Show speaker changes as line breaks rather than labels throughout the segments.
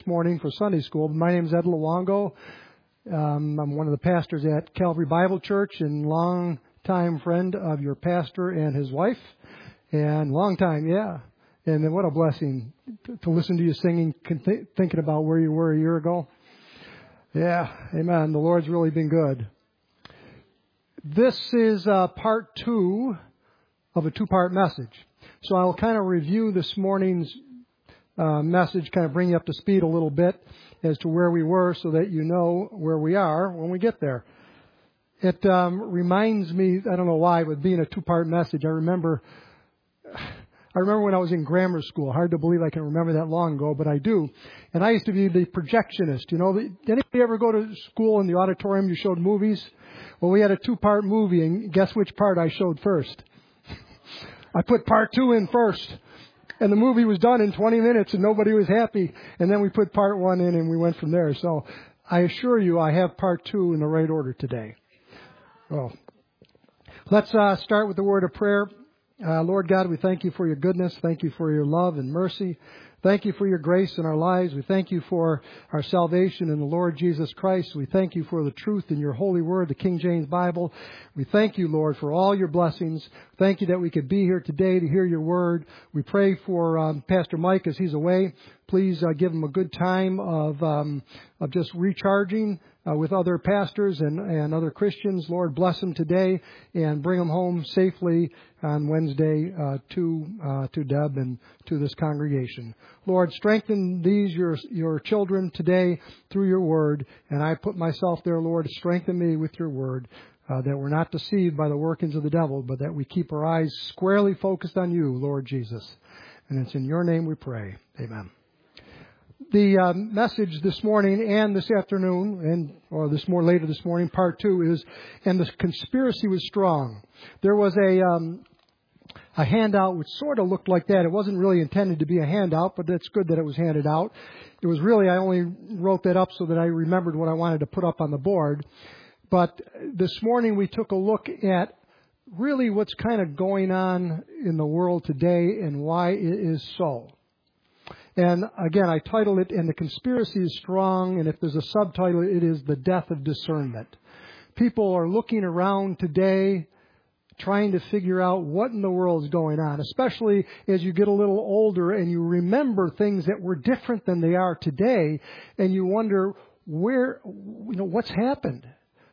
morning for Sunday school. My name is Ed Luongo. I'm one of the pastors at Calvary Bible Church and long-time friend of your pastor and his wife. And long time, yeah. And then what a blessing to listen to you singing, thinking about where you were a year ago. Yeah, amen. The Lord's really been good. This is part 2 of a 2-part message. So I'll kind of review this morning's message, kind of bring you up to speed a little bit as to where we were so that you know where we are when we get there. It reminds me, I don't know why, but being a 2-part message, I remember when I was in grammar school. Hard to believe I can remember that long ago, but I do. And I used to be the projectionist. You know, did anybody ever go to school in the auditorium you showed movies? Well, we had a 2-part movie, and guess which part I showed first? I put part 2 in first. And the movie was done in 20 minutes and nobody was happy. And then we put part 1 in and we went from there. So I assure you I have part 2 in the right order today. Well, let's start with the word of prayer. Lord God, we thank you for your goodness. Thank you for your love and mercy. Thank you for your grace in our lives. We thank you for our salvation in the Lord Jesus Christ. We thank you for the truth in your holy word, the King James Bible. We thank you, Lord, for all your blessings. Thank you that we could be here today to hear your word. We pray for Pastor Mike as he's away. Please give him a good time of just recharging with other pastors and other Christians. Lord, bless him today and bring him home safely on Wednesday to Deb and to this congregation. Lord, strengthen these your children today through your word. And I put myself there, Lord, strengthen me with your word, that we're not deceived by the workings of the devil, but that we keep our eyes squarely focused on you, Lord Jesus. And it's in your name we pray. Amen. The message this morning and this afternoon, or later this morning, part 2 is, and the conspiracy was strong. There was a handout which sort of looked like that. It wasn't really intended to be a handout, but it's good that it was handed out. It was really, I only wrote that up so that I remembered what I wanted to put up on the board. But this morning we took a look at really what's kind of going on in the world today and why it is so. And again, I titled it, And the Conspiracy is Strong, and if there's a subtitle, it is The Death of Discernment. People are looking around today trying to figure out what in the world is going on, especially as you get a little older and you remember things that were different than they are today, and you wonder what's happened.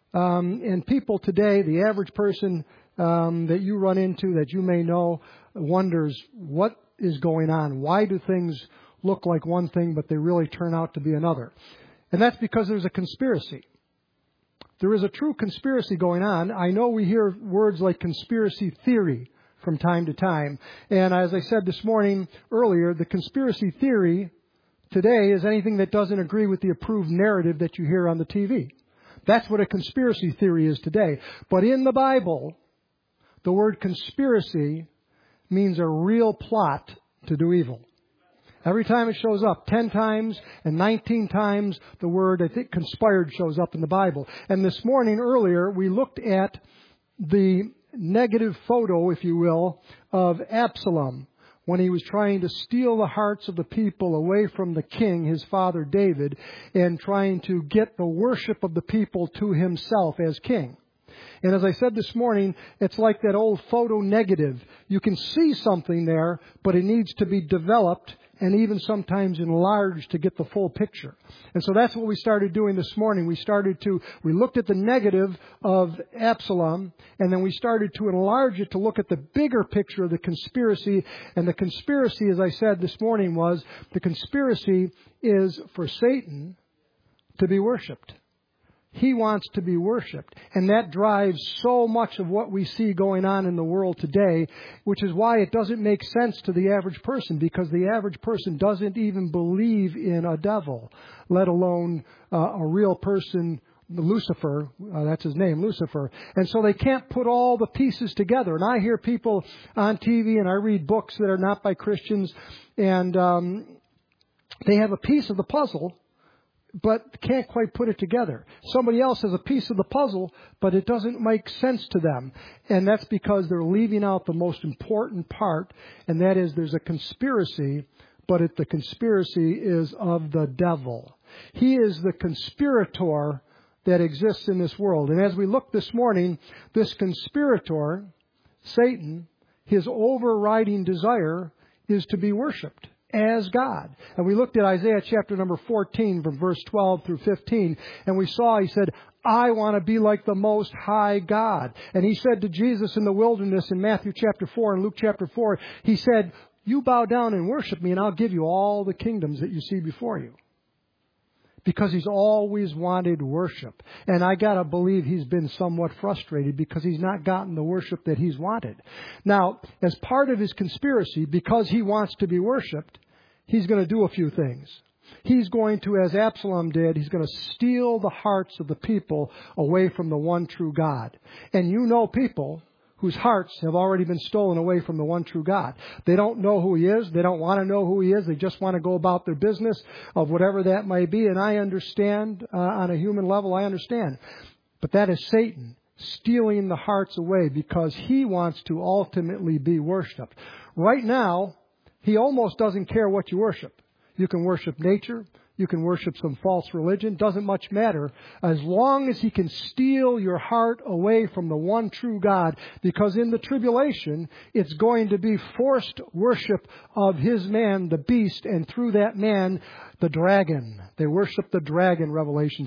And people today, the average person that you run into, that you may know, wonders what is going on. Why do things look like one thing, but they really turn out to be another? And that's because there's a conspiracy. There is a true conspiracy going on. I know we hear words like conspiracy theory from time to time. And as I said this morning earlier, the conspiracy theory today is anything that doesn't agree with the approved narrative that you hear on the TV. That's what a conspiracy theory is today. But in the Bible, the word conspiracy means a real plot to do evil. Every time it shows up, 10 times and 19 times, the word, I think, conspired shows up in the Bible. And this morning, earlier, we looked at the negative photo, if you will, of Absalom when he was trying to steal the hearts of the people away from the king, his father David, and trying to get the worship of the people to himself as king. And as I said this morning, it's like that old photo negative. You can see something there, but it needs to be developed and even sometimes enlarged to get the full picture. And so that's what we started doing this morning. We looked at the negative of Absalom, and then we started to enlarge it to look at the bigger picture of the conspiracy. And the conspiracy, as I said this morning, was the conspiracy is for Satan to be worshipped. He wants to be worshipped. And that drives so much of what we see going on in the world today, which is why it doesn't make sense to the average person, because the average person doesn't even believe in a devil, let alone a real person, Lucifer. That's his name, Lucifer. And so they can't put all the pieces together. And I hear people on TV and I read books that are not by Christians, and they have a piece of the puzzle, but can't quite put it together. Somebody else has a piece of the puzzle, but it doesn't make sense to them. And that's because they're leaving out the most important part, and that is there's a conspiracy but the conspiracy is of the devil. He is the conspirator that exists in this world. And as we look this morning, this conspirator, Satan, his overriding desire is to be worshipped as God. And we looked at Isaiah chapter number 14 from verse 12 through 15, and we saw, he said, I want to be like the Most High God. And he said to Jesus in the wilderness in Matthew chapter 4 and Luke chapter 4, he said, you bow down and worship me, and I'll give you all the kingdoms that you see before you. Because he's always wanted worship. And I got to believe he's been somewhat frustrated because he's not gotten the worship that he's wanted. Now, as part of his conspiracy, because he wants to be worshipped, he's going to do a few things. He's going to, as Absalom did, he's going to steal the hearts of the people away from the one true God. And you know people whose hearts have already been stolen away from the one true God. They don't know who he is. They don't want to know who he is. They just want to go about their business of whatever that may be. And I understand, on a human level, I understand. But that is Satan stealing the hearts away because he wants to ultimately be worshipped. Right now, he almost doesn't care what you worship. You can worship nature. You can worship some false religion. Doesn't much matter. As long as he can steal your heart away from the one true God. Because in the tribulation, it's going to be forced worship of his man, the beast, and through that man, the dragon. They worship the dragon, Revelation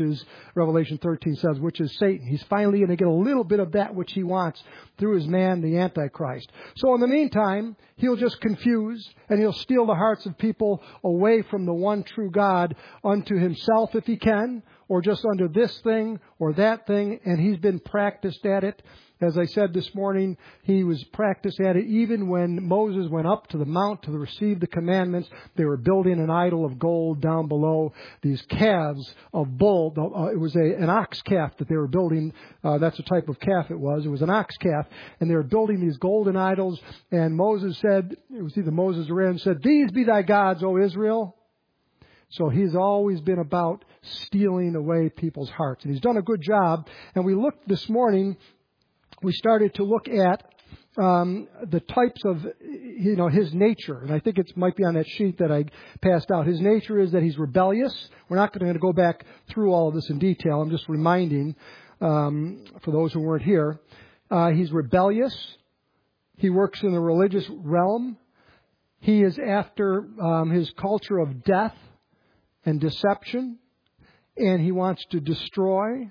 13 says, which is Satan. He's finally going to get a little bit of that which he wants through his man, the Antichrist. So in the meantime, he'll just confuse and he'll steal the hearts of people away from the one true God unto himself if he can, or just under this thing or that thing, and he's been practiced at it. As I said this morning, he was practiced at it even when Moses went up to the mount to receive the commandments. They were building an idol of gold down below, these calves of bull. It was an ox calf that they were building. That's the type of calf it was. It was an ox calf. And they were building these golden idols. And Moses said, it was either Moses or Aaron, said, "These be thy gods, O Israel." So he's always been about stealing away people's hearts. And he's done a good job. And we looked this morning, we started to look at the types of, his nature. And I think it might be on that sheet that I passed out. His nature is that he's rebellious. We're not going to go back through all of this in detail. I'm just reminding for those who weren't here. He's rebellious. He works in the religious realm. He is after his culture of death and deception. And he wants to destroy.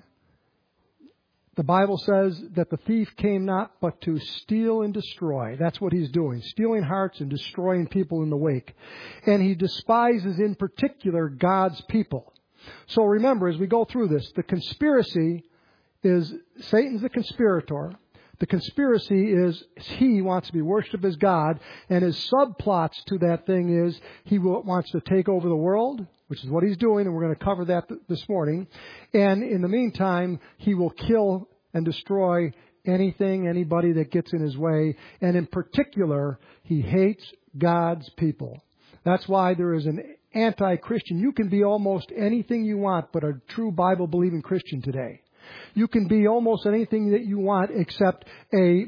The Bible says that the thief came not but to steal and destroy. That's what he's doing, stealing hearts and destroying people in the wake. And he despises in particular God's people. So remember, as we go through this, the conspiracy is Satan's the conspirator. The conspiracy is he wants to be worshipped as God, and his subplots to that thing is he wants to take over the world, which is what he's doing, and we're going to cover that this morning. And in the meantime, he will kill and destroy anybody that gets in his way. And in particular, he hates God's people. That's why there is an anti-Christian. You can be almost anything you want but a true Bible-believing Christian today. You can be almost anything that you want except a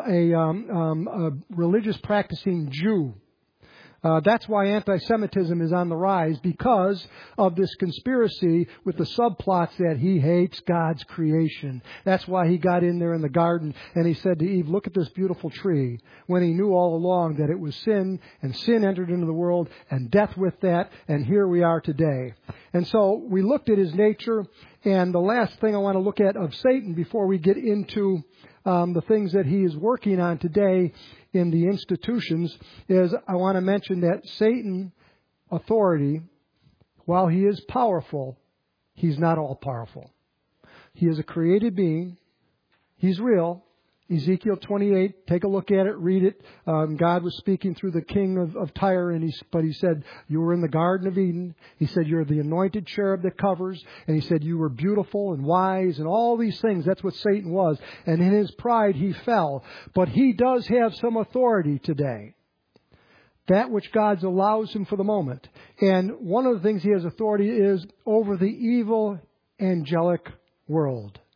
religious practicing Jew. That's why anti-Semitism is on the rise, because of this conspiracy with the subplots that he hates God's creation. That's why he got in there in the garden and he said to Eve, "Look at this beautiful tree," when he knew all along that it was sin, and sin entered into the world, and death with that, and here we are today. And so we looked at his nature, and the last thing I want to look at of Satan before we get into the things that he is working on today in the institutions is I want to mention that Satan authority, while he is powerful, he's not all powerful. He is a created being. He's real. Ezekiel 28, take a look at it, read it. God was speaking through the king of Tyre, but he said, "You were in the Garden of Eden." He said, "You're the anointed cherub that covers." And he said, "You were beautiful and wise," and all these things. That's what Satan was. And in his pride, he fell. But he does have some authority today. That which God allows him for the moment. And one of the things he has authority is over the evil angelic world.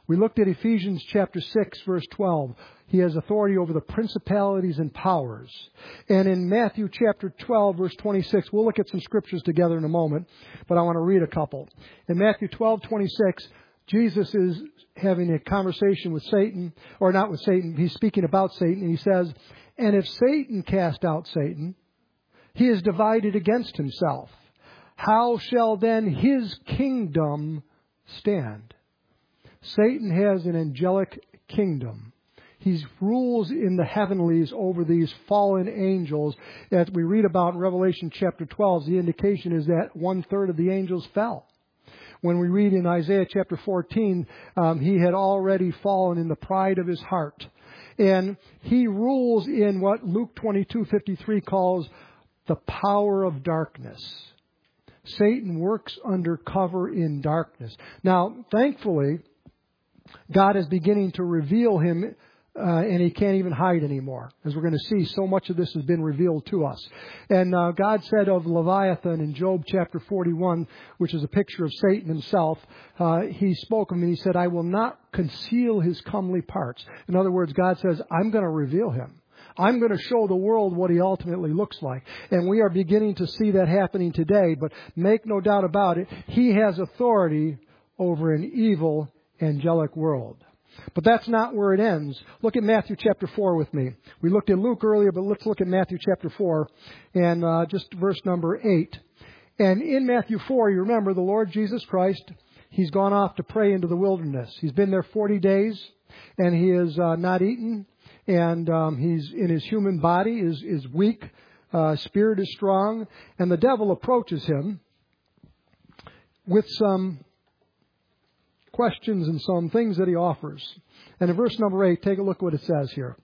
We looked at Ephesians chapter 6, verse 12. He has authority over the principalities and powers. And in Matthew chapter 12, verse 26, we'll look at some scriptures together in a moment, but I want to read a couple. In Matthew 12:26, Jesus is having a conversation with Satan, or not with Satan, he's speaking about Satan, and he says, "And if Satan cast out Satan, he is divided against himself. How shall then his kingdom stand?" Satan has an angelic kingdom. He rules in the heavenlies over these fallen angels. As we read about in Revelation chapter 12, the indication is that 1/3 of the angels fell. When we read in Isaiah chapter 14, he had already fallen in the pride of his heart. And he rules in what Luke 22:53 calls the power of darkness. Satan works under cover in darkness. Now, thankfully, God is beginning to reveal him, and he can't even hide anymore. As we're going to see, so much of this has been revealed to us. And God said of Leviathan in Job chapter 41, which is a picture of Satan himself, he spoke of him and he said, "I will not conceal his comely parts." In other words, God says, I'm going to reveal him. I'm going to show the world what he ultimately looks like. And we are beginning to see that happening today. But make no doubt about it, he has authority over an evil angelic world. But that's not where it ends. Look at Matthew chapter 4 with me. We looked at Luke earlier, but let's look at Matthew chapter 4 and just verse number 8. And in Matthew 4, you remember the Lord Jesus Christ, he's gone off to pray into the wilderness. He's been there 40 days and he has not eaten. And he's in his human body, is weak, spirit is strong. And the devil approaches him with some questions and some things that he offers. And in verse number 8, take a look what it says here.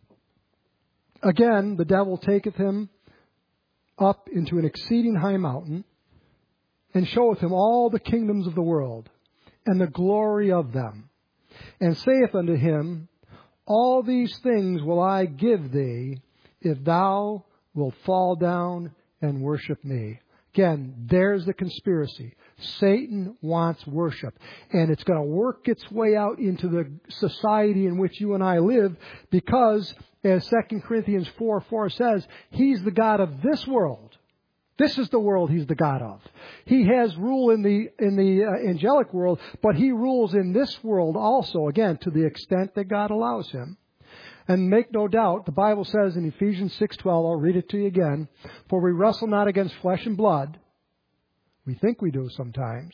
"Again, the devil taketh him up into an exceeding high mountain, and showeth him all the kingdoms of the world, and the glory of them, and saith unto him, All these things will I give thee, if thou wilt fall down and worship me." Again, there's the conspiracy. Satan wants worship. And it's going to work its way out into the society in which you and I live because, as 2 Corinthians 4:4 says, he's the God of this world. This is the world he's the God of. He has rule in the angelic world, but he rules in this world also, again, to the extent that God allows him. And make no doubt, the Bible says in Ephesians 6:12, I'll read it to you again, "For we wrestle not against flesh and blood," we think we do sometimes,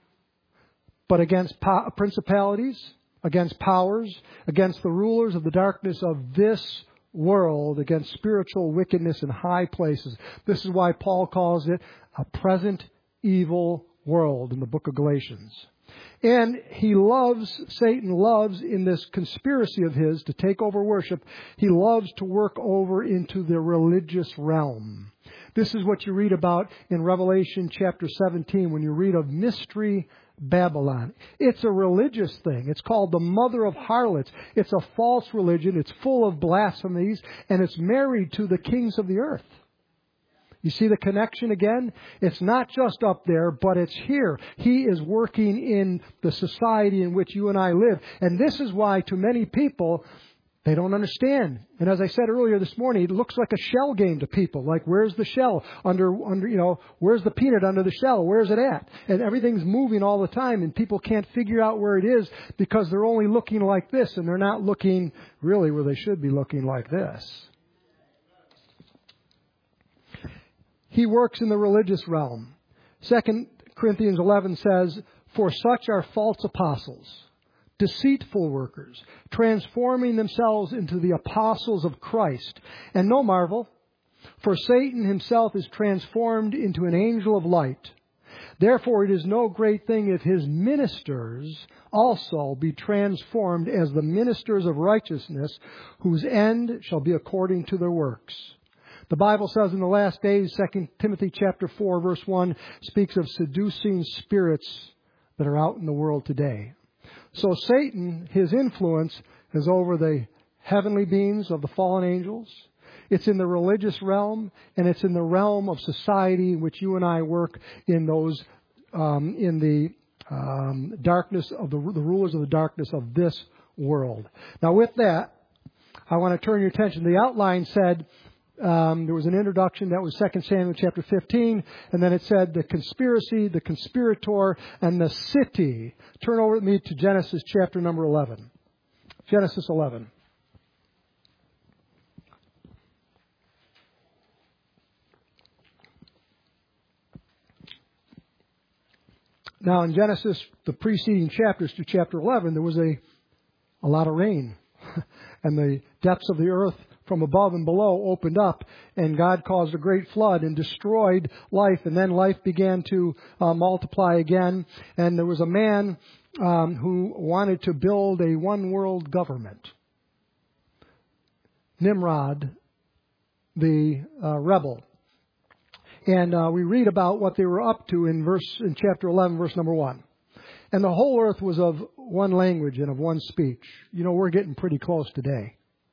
"but against principalities, against powers, against the rulers of the darkness of this world, against spiritual wickedness in high places." This is why Paul calls it a present evil world in the book of Galatians. And Satan loves in this conspiracy of his to take over worship, he loves to work over into the religious realm. This is what you read about in Revelation chapter 17 when you read of Mystery Babylon. It's a religious thing. It's called the mother of harlots. It's a false religion. It's full of blasphemies, and it's married to the kings of the earth. You see the connection again? It's not just up there, but it's here. He is working in the society in which you and I live. And this is why to many people, they don't understand. And as I said earlier this morning, it looks like a shell game to people. Like, where's the shell under, where's the peanut under the shell? Where's it at? And everything's moving all the time and people can't figure out where it is because they're only looking like this and they're not looking really where they should be looking like this. He works in the religious realm. 2 Corinthians 11 says, "For such are false apostles, deceitful workers, transforming themselves into the apostles of Christ. And no marvel, for Satan himself is transformed into an angel of light. Therefore it is no great thing if his ministers also be transformed as the ministers of righteousness, whose end shall be according to their works." The Bible says in the last days, 2 Timothy chapter 4, verse 1, speaks of seducing spirits that are out in the world today. So Satan, his influence is over the heavenly beings of the fallen angels. It's in the religious realm, and it's in the realm of society in which you and I work in those, in the darkness of the rulers of the darkness of this world. Now, with that, I want to turn your attention. The outline said there was an introduction that was 2 Samuel chapter 15, and then it said the conspiracy, the conspirator, and the city. Turn over with me to Genesis chapter number 11. Genesis 11. Now, in Genesis, the preceding chapters to chapter 11, there was a lot of rain. And the depths of the earth from above and below opened up, and God caused a great flood and destroyed life. And then life began to multiply again. And there was a man who wanted to build a one-world government. Nimrod, the rebel. And we read about what they were up to in chapter 11, verse number 1. And the whole earth was of one language and of one speech. You know, we're getting pretty close today.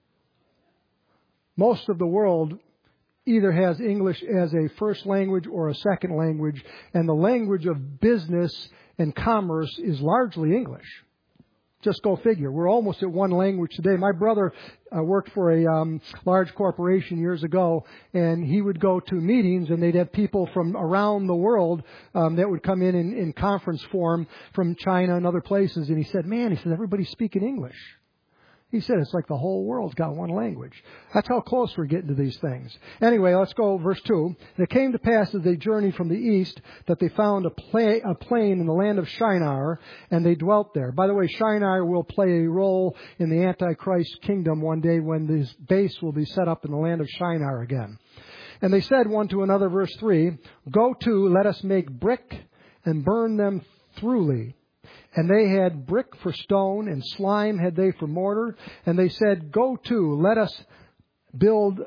Most of the world either has English as a first language or a second language, and the language of business and commerce is largely English. Just go figure. We're almost at one language today. My brother worked for a large corporation years ago, and he would go to meetings, and they'd have people from around the world that would come in conference form from China and other places. And he said, everybody's speaking English. He said it's like the whole world's got one language. That's how close we're getting to these things. Anyway, let's go verse 2. And it came to pass as they journeyed from the east that they found a plain in the land of Shinar, and they dwelt there. By the way, Shinar will play a role in the Antichrist kingdom one day when this base will be set up in the land of Shinar again. And they said one to another, verse 3, Go to, let us make brick and burn them throughly. And they had brick for stone, and slime had they for mortar. And they said, Go to, let us build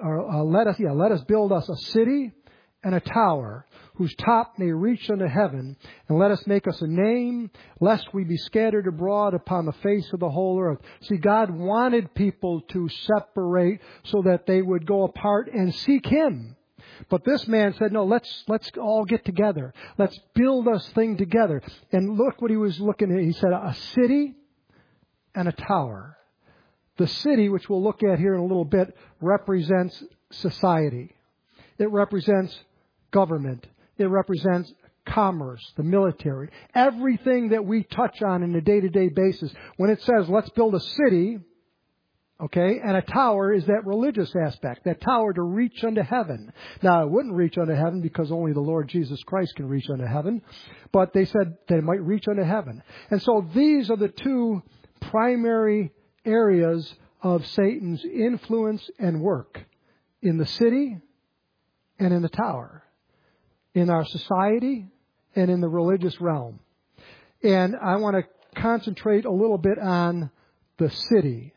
us a city and a tower, whose top may reach unto heaven, and let us make us a name, lest we be scattered abroad upon the face of the whole earth. See, God wanted people to separate so that they would go apart and seek Him. But this man said, no, let's all get together. Let's build this thing together. And look what he was looking at. He said, a city and a tower. The city, which we'll look at here in a little bit, represents society. It represents government. It represents commerce, the military. Everything that we touch on a day-to-day basis. When it says, let's build a city, okay, and a tower is that religious aspect, that tower to reach unto heaven. Now, it wouldn't reach unto heaven because only the Lord Jesus Christ can reach unto heaven, but they said that it might reach unto heaven. And so these are the two primary areas of Satan's influence and work, in the city and in the tower, in our society and in the religious realm. And I want to concentrate a little bit on the city.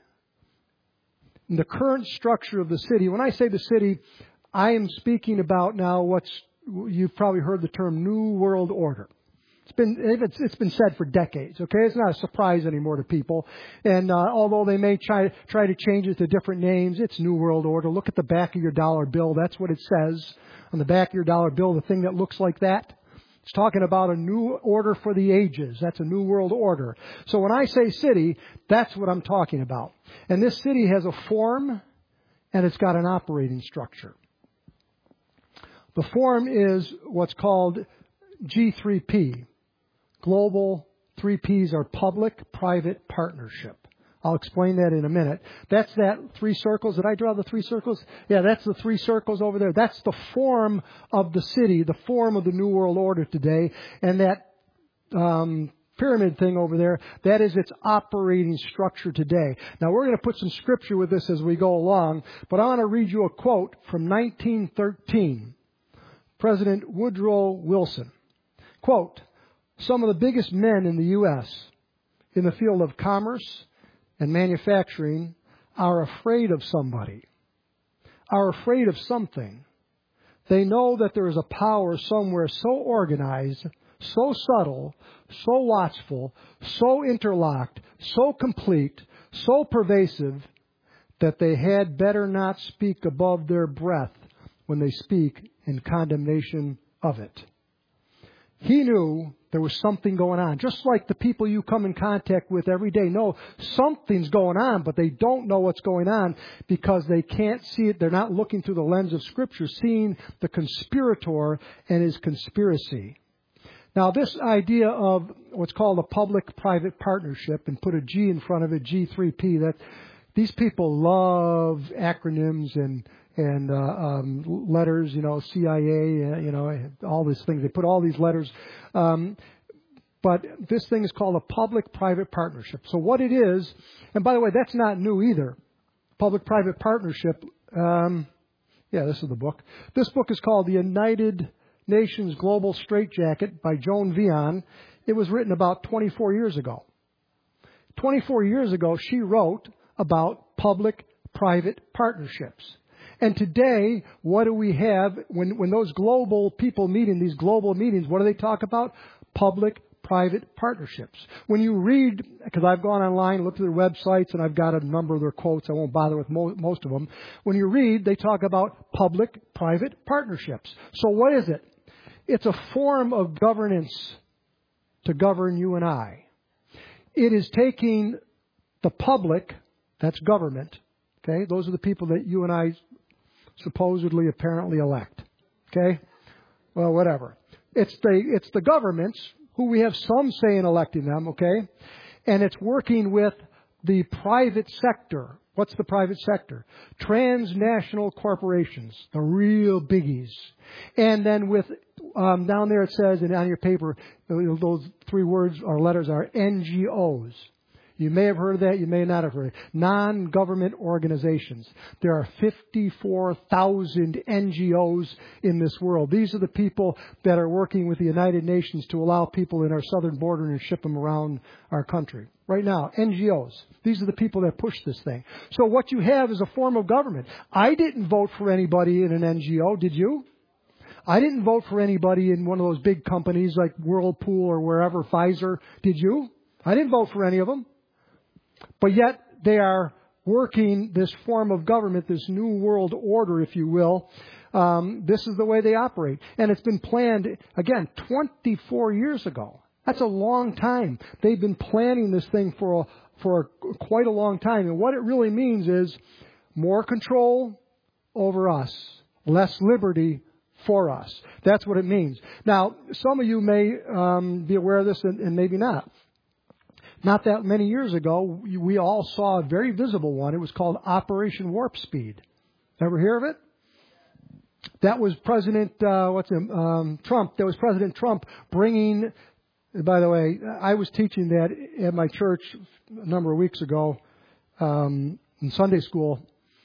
The current structure of the city. When I say the city, I am speaking about now you've probably heard the term New World Order. It's been said for decades, okay? It's not a surprise anymore to people. And although they may try to change it to different names, it's New World Order. Look at the back of your dollar bill. That's what it says on the back of your dollar bill, the thing that looks like that. It's talking about a new order for the ages. That's a new world order. So when I say city, that's what I'm talking about. And this city has a form, and it's got an operating structure. The form is what's called G3P. Global 3 Ps are public, private, partnership. I'll explain that in a minute. That's that 3 circles. Did I draw the 3 circles? Yeah, that's the 3 circles over there. That's the form of the city, the form of the New World Order today. And that pyramid thing over there, that is its operating structure today. Now, we're going to put some scripture with this as we go along, but I want to read you a quote from 1913. President Woodrow Wilson. Quote, Some of the biggest men in the U.S. in the field of commerce and manufacturing are afraid of somebody, are afraid of something. They know that there is a power somewhere so organized, so subtle, so watchful, so interlocked, so complete, so pervasive, that they had better not speak above their breath when they speak in condemnation of it. He knew There was something going on. Just like the people you come in contact with every day know something's going on, but they don't know what's going on because they can't see it. They're not looking through the lens of Scripture, seeing the conspirator and his conspiracy. Now, this idea of what's called a public-private partnership, and put a G in front of it, G3P, that these people love acronyms and letters, CIA, all these things. They put all these letters. But this thing is called a public-private partnership. So what it is, and by the way, that's not new either. Public-private partnership, this is the book. This book is called The United Nations Global Straitjacket by Joan Vion. It was written about 24 years ago. 24 years ago, she wrote about public-private partnerships. And today, what do we have when those global people meet in these global meetings? What do they talk about? Public-private partnerships. When you read, because I've gone online, looked at their websites, and I've got a number of their quotes. I won't bother with most of them. When you read, they talk about public-private partnerships. So what is it? It's a form of governance to govern you and I. It is taking the public, that's government, okay? Those are the people that you and I supposedly, apparently elect, okay? Well, whatever. It's the governments who we have some say in electing them, okay? And it's working with the private sector. What's the private sector? Transnational corporations, the real biggies. And then with, down there it says, and on your paper, those three words or letters are NGOs. You may have heard of that, you may not have heard of it. Non-government organizations. There are 54,000 NGOs in this world. These are the people that are working with the United Nations to allow people in our southern border and ship them around our country. Right now, NGOs. These are the people that push this thing. So what you have is a form of government. I didn't vote for anybody in an NGO, did you? I didn't vote for anybody in one of those big companies like Whirlpool or wherever, Pfizer. Did you? I didn't vote for any of them. But yet they are working this form of government, this new world order, if you will. This is the way they operate. And it's been planned, again, 24 years ago. That's a long time. They've been planning this thing for quite a long time. And what it really means is more control over us, less liberty for us. That's what it means. Now, some of you may be aware of this and maybe not. Not that many years ago, we all saw a very visible one. It was called Operation Warp Speed. Ever hear of it? That was President Trump. That was President Trump bringing. By the way, I was teaching that at my church a number of weeks ago in Sunday school,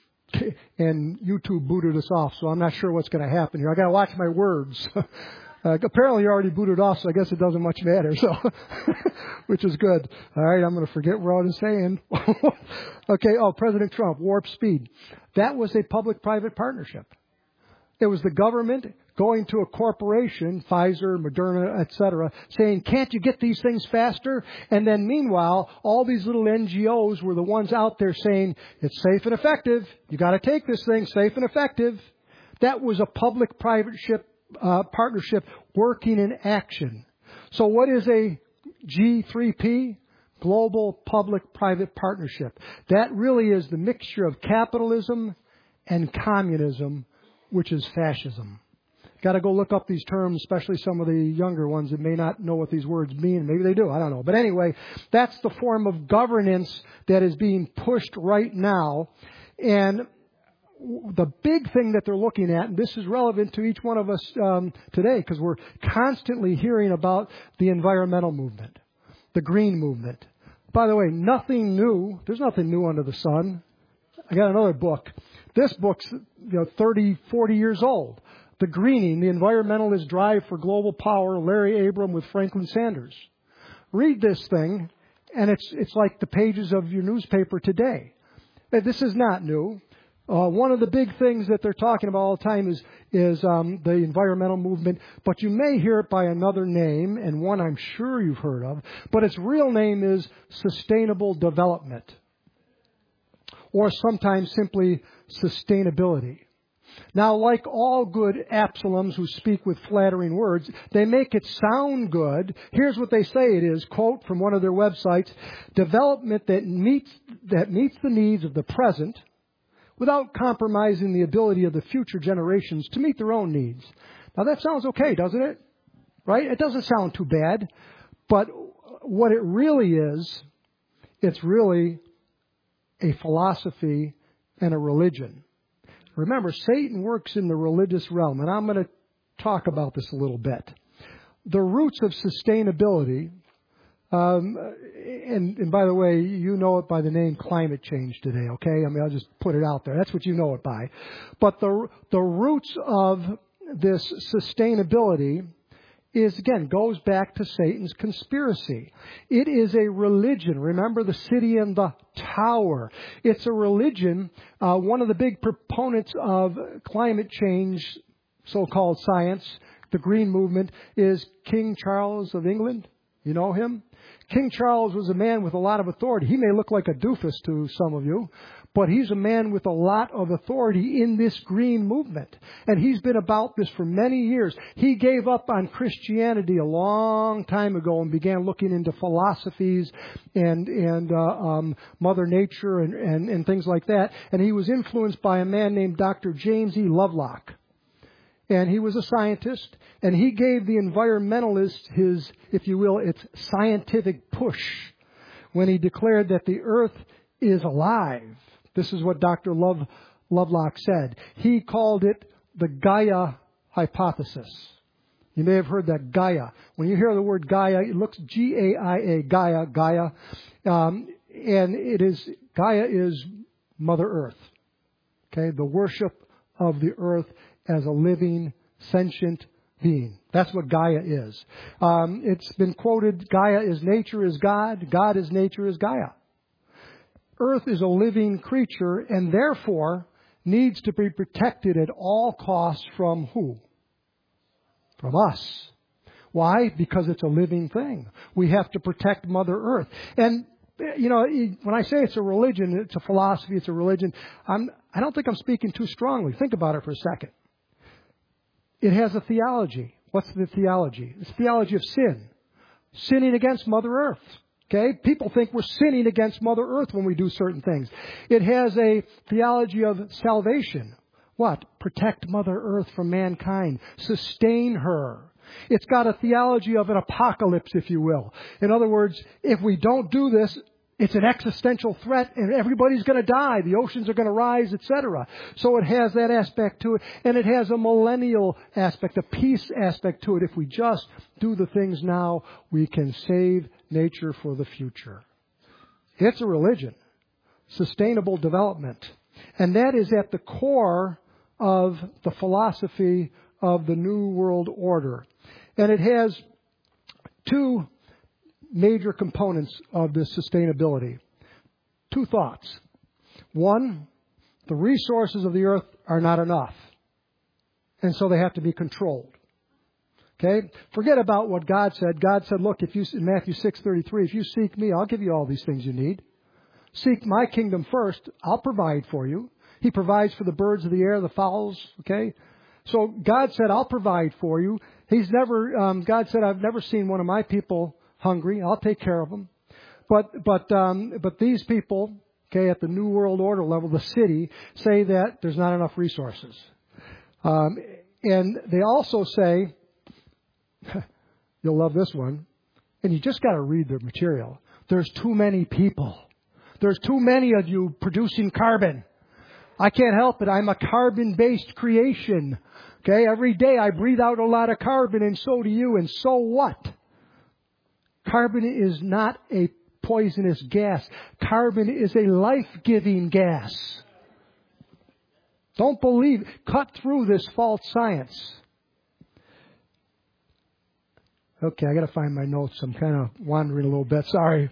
and YouTube booted us off. So I'm not sure what's going to happen here. I got to watch my words. Apparently you already booted off, so I guess it doesn't much matter. So, which is good. All right, I'm going to forget what I was saying. Okay. President Trump, Warp Speed. That was a public-private partnership. It was the government going to a corporation, Pfizer, Moderna, etc., saying, "Can't you get these things faster?" And then, meanwhile, all these little NGOs were the ones out there saying, "It's safe and effective. You got to take this thing, safe and effective." That was a public-private partnership working in action. So what is a G3P? Global Public-Private Partnership. That really is the mixture of capitalism and communism, which is fascism. Got to go look up these terms, especially some of the younger ones that may not know what these words mean. Maybe they do. I don't know. But anyway, that's the form of governance that is being pushed right now. And the big thing that they're looking at, and this is relevant to each one of us today, because we're constantly hearing about the environmental movement, the green movement. By the way, nothing new. There's nothing new under the sun. I got another book. This book's 30, 40 years old. The Greening, the Environmentalist Drive for Global Power, Larry Abram with Franklin Sanders. Read this thing, and it's like the pages of your newspaper today. This is not new. One of the big things that they're talking about all the time is the environmental movement, but you may hear it by another name, and one I'm sure you've heard of, but its real name is sustainable development, or sometimes simply sustainability. Now, like all good Absaloms who speak with flattering words, they make it sound good. Here's what they say it is, quote from one of their websites, development that meets the needs of the present without compromising the ability of the future generations to meet their own needs. Now, that sounds okay, doesn't it? Right? It doesn't sound too bad. But what it really is, it's really a philosophy and a religion. Remember, Satan works in the religious realm, and I'm going to talk about this a little bit. The roots of sustainability, and by the way, you know it by the name climate change today, okay? I mean, I'll just put it out there. That's what you know it by. But the roots of this sustainability goes back to Satan's conspiracy. It is a religion. Remember the city and the tower. It's a religion. One of the big proponents of climate change, so-called science, the Green Movement, is King Charles of England. You know him? King Charles was a man with a lot of authority. He may look like a doofus to some of you, but he's a man with a lot of authority in this green movement. And he's been about this for many years. He gave up on Christianity a long time ago and began looking into philosophies and Mother Nature and things like that. And he was influenced by a man named Dr. James E. Lovelock. And he was a scientist, and he gave the environmentalists his, if you will, its scientific push when he declared that the earth is alive. This is what Dr. Lovelock said. He called it the Gaia hypothesis. You may have heard that Gaia. When you hear the word Gaia, it looks G-A-I-A, Gaia. And Gaia is Mother Earth. Okay, the worship of the earth as a living, sentient being. That's what Gaia is. It's been quoted, Gaia is nature is God, God is nature is Gaia. Earth is a living creature and therefore needs to be protected at all costs from who? From us. Why? Because it's a living thing. We have to protect Mother Earth. And, you know, when I say it's a religion, it's a philosophy, it's a religion, I don't think I'm speaking too strongly. Think about it for a second. It has a theology. What's the theology? It's theology of sin. Sinning against Mother Earth. Okay? People think we're sinning against Mother Earth when we do certain things. It has a theology of salvation. What? Protect Mother Earth from mankind. Sustain her. It's got a theology of an apocalypse, if you will. In other words, if we don't do this, it's an existential threat and everybody's going to die. The oceans are going to rise, etc. So it has that aspect to it. And it has a millennial aspect, a peace aspect to it. If we just do the things now, we can save nature for the future. It's a religion. Sustainable development. And that is at the core of the philosophy of the New World Order. And it has two major components of this sustainability. Two thoughts. One, the resources of the earth are not enough. And so they have to be controlled. Okay? Forget about what God said. God said, look, in Matthew 6:33, if you seek me, I'll give you all these things you need. Seek my kingdom first. I'll provide for you. He provides for the birds of the air, the fowls. Okay? So God said, I'll provide for you. God said, I've never seen one of my people hungry. I'll take care of them. But these people, okay, at the New World Order level, the city, say that there's not enough resources. And they also say, you'll love this one, and you just got to read their material. There's too many people. There's too many of you producing carbon. I can't help it. I'm a carbon-based creation. Okay, every day I breathe out a lot of carbon, and so do you, and so what? Carbon is not a poisonous gas. Carbon is a life-giving gas. Don't believe. Cut through this false science. Okay, I got to find my notes. I'm kind of wandering a little bit. Sorry.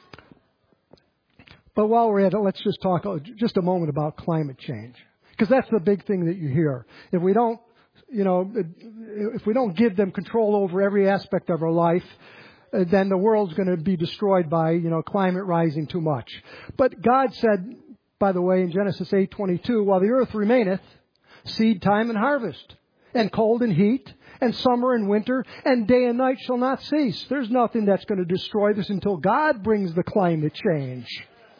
But while we're at it, let's just talk just a moment about climate change, because that's the big thing that you hear. If we don't, if we don't give them control over every aspect of our life, then the world's going to be destroyed by, climate rising too much. But God said, by the way, in Genesis 8:22, while the earth remaineth, seed time and harvest, and cold and heat, and summer and winter, and day and night shall not cease. There's nothing that's going to destroy this until God brings the climate change.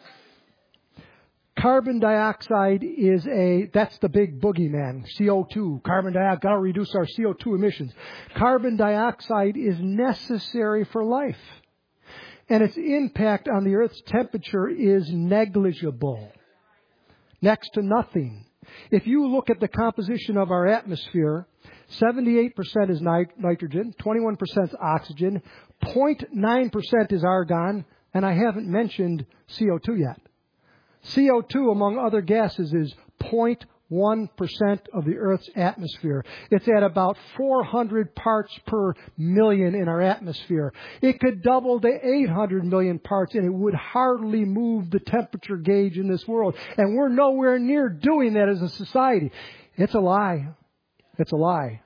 Carbon dioxide that's the big boogeyman, CO2. Carbon dioxide, got to reduce our CO2 emissions. Carbon dioxide is necessary for life. And its impact on the Earth's temperature is negligible. Next to nothing. If you look at the composition of our atmosphere, 78% is nitrogen, 21% is oxygen, 0.9% is argon, and I haven't mentioned CO2 yet. CO2, among other gases, is 0.1% of the Earth's atmosphere. It's at about 400 parts per million in our atmosphere. It could double to 800 million parts, and it would hardly move the temperature gauge in this world. And we're nowhere near doing that as a society. It's a lie. It's a lie.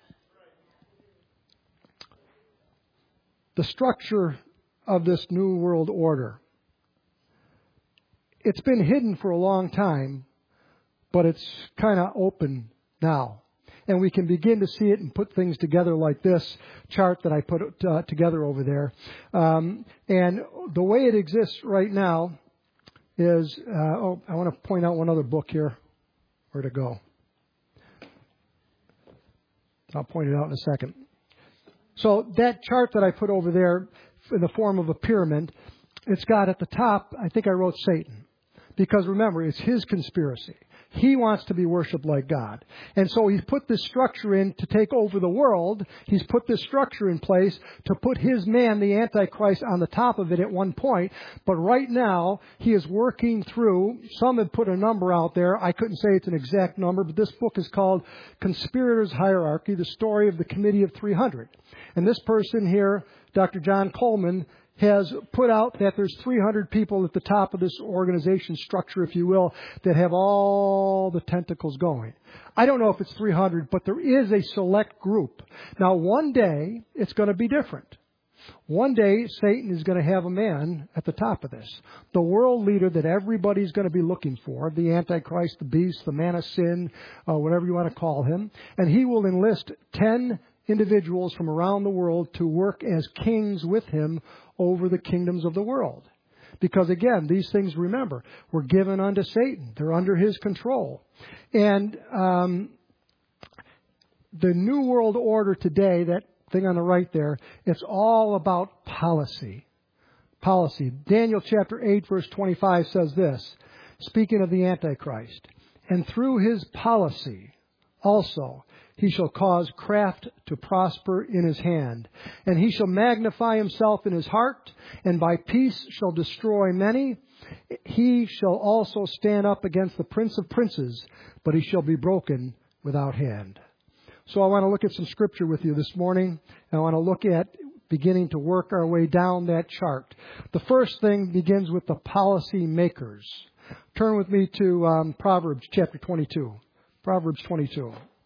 The structure of this New World Order. It's been hidden for a long time, but it's kind of open now. And we can begin to see it and put things together like this chart that I put together over there. And the way it exists right now is, I want to point out one other book here. Where to go? I'll point it out in a second. So that chart that I put over there in the form of a pyramid, it's got at the top, I think I wrote Satan. Because remember, it's his conspiracy. He wants to be worshipped like God. And so he's put this structure in to take over the world. He's put this structure in place to put his man, the Antichrist, on the top of it at one point. But right now, he is working through, some have put a number out there. I couldn't say it's an exact number, but this book is called Conspirators' Hierarchy, the Story of the Committee of 300. And this person here, Dr. John Coleman, has put out that there's 300 people at the top of this organization structure, if you will, that have all the tentacles going. I don't know if it's 300, but there is a select group. Now, one day, it's going to be different. One day, Satan is going to have a man at the top of this. The world leader that everybody's going to be looking for, the Antichrist, the beast, the man of sin, whatever you want to call him. And he will enlist 10 individuals from around the world to work as kings with him over the kingdoms of the world. Because again, these things, remember, were given unto Satan. They're under his control. And the New World Order today, that thing on the right there, it's all about policy. Policy. Daniel chapter 8 verse 25 says this, speaking of the Antichrist, and through his policy also he shall cause craft to prosper in his hand. And he shall magnify himself in his heart, and by peace shall destroy many. He shall also stand up against the prince of princes, but he shall be broken without hand. So I want to look at some scripture with you this morning. And I want to look at beginning to work our way down that chart. The first thing begins with the policy makers. Turn with me to Proverbs chapter 22. Proverbs 22.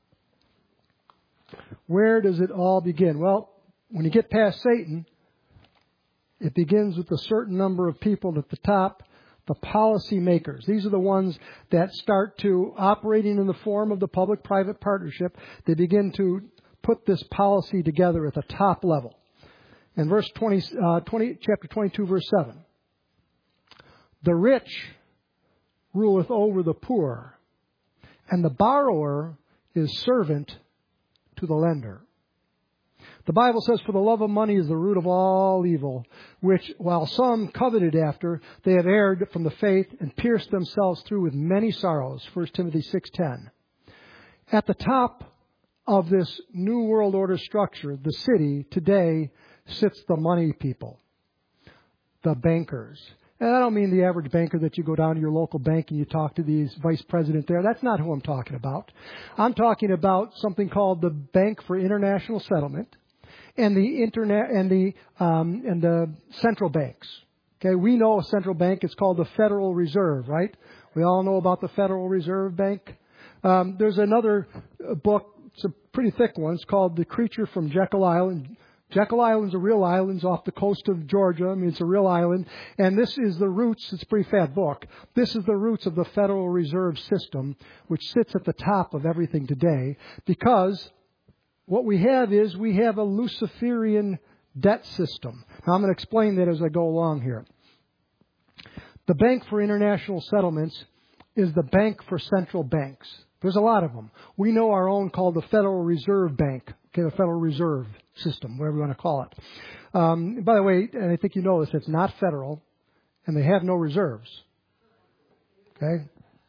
Where does it all begin? Well, when you get past Satan, it begins with a certain number of people at the top, the policy makers. These are the ones that start to operating in the form of the public-private partnership. They begin to put this policy together at the top level. In verse 20, chapter 22, verse 7, the rich ruleth over the poor, and the borrower is servant to the lender. The Bible says, for the love of money is the root of all evil, which, while some coveted after, they have erred from the faith and pierced themselves through with many sorrows. 1 Timothy 6:10. At the top of this New World Order structure, the city, today, sits the money people, the bankers. And I don't mean the average banker that you go down to your local bank and you talk to the vice president there. That's not who I'm talking about. I'm talking about something called the Bank for International Settlement and the central banks. Okay, we know a central bank. It's called the Federal Reserve, right? We all know about the Federal Reserve Bank. There's another book. It's a pretty thick one. It's called The Creature from Jekyll Island. Jekyll Island's a real island. It's off the coast of Georgia. I mean, it's a real island. And this is the roots. It's a pretty fat book. This is the roots of the Federal Reserve System, which sits at the top of everything today. Because what we have is we have a Luciferian debt system. Now, I'm going to explain that as I go along here. The Bank for International Settlements is the bank for central banks. There's a lot of them. We know our own called the Federal Reserve Bank. Okay, the Federal Reserve System, whatever you want to call it. By the way, and I think you know this, it's not federal, and they have no reserves. Okay?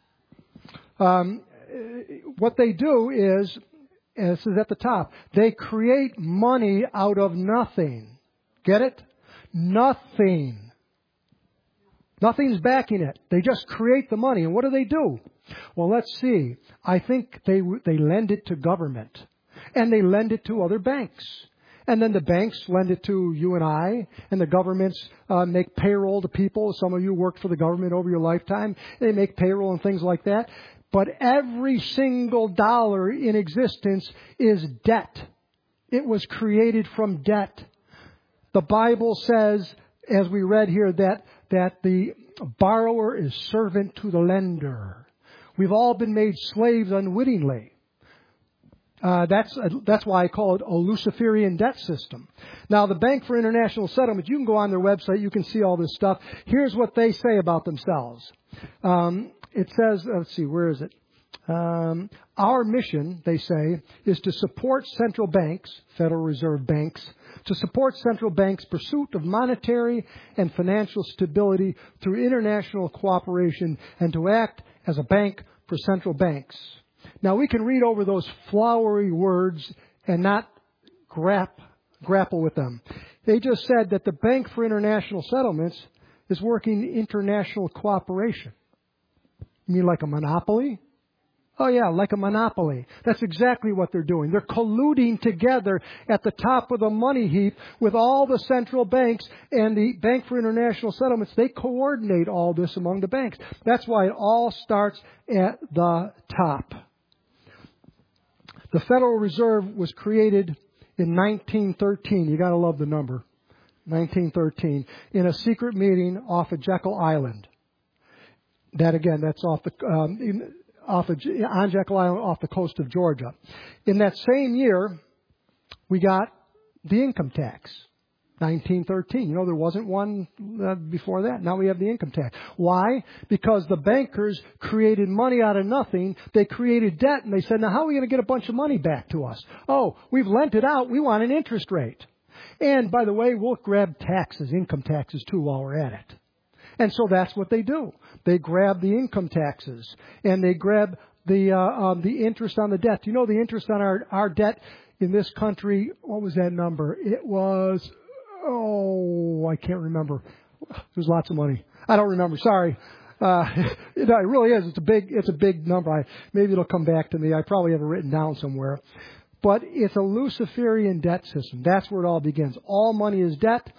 What they do is, and this is at the top, they create money out of nothing. Get it? Nothing. Nothing's backing it. They just create the money. And what do? Well, let's see. I think they lend it to government. And they lend it to other banks. And then the banks lend it to you and I. And the governments make payroll to people. Some of you worked for the government over your lifetime. They make payroll and things like that. But every single dollar in existence is debt. It was created from debt. The Bible says, as we read here, that the borrower is servant to the lender. We've all been made slaves unwittingly. That's why I call it a Luciferian debt system. Now, the Bank for International Settlements, you can go on their website, you can see all this stuff. Here's what they say about themselves. It says, let's see, where is it? Our mission, they say, is to support central banks, Federal Reserve banks, to support central banks' pursuit of monetary and financial stability through international cooperation and to act as a bank for central banks. Now, we can read over those flowery words and not grapple with them. They just said that the Bank for International Settlements is working international cooperation. You mean like a monopoly? Oh, yeah, like a monopoly. That's exactly what they're doing. They're colluding together at the top of the money heap with all the central banks and the Bank for International Settlements. They coordinate all this among the banks. That's why it all starts at the top. The Federal Reserve was created in 1913. You got to love the number. 1913. In a secret meeting off of Jekyll Island. That again, that's on Jekyll Island off the coast of Georgia. In that same year, we got the income tax. 1913. You know, there wasn't one before that. Now we have the income tax. Why? Because the bankers created money out of nothing. They created debt, and they said, now how are we going to get a bunch of money back to us? Oh, we've lent it out. We want an interest rate. And by the way, we'll grab taxes, income taxes too, while we're at it. And so that's what they do. They grab the income taxes, and they grab the interest on the debt. You know, the interest on our debt in this country, what was that number? It was, I can't remember. There's lots of money. I don't remember. Sorry. It really is. It's a big number. Maybe it'll come back to me. I probably have it written down somewhere. But it's a Luciferian debt system. That's where it all begins. All money is debt.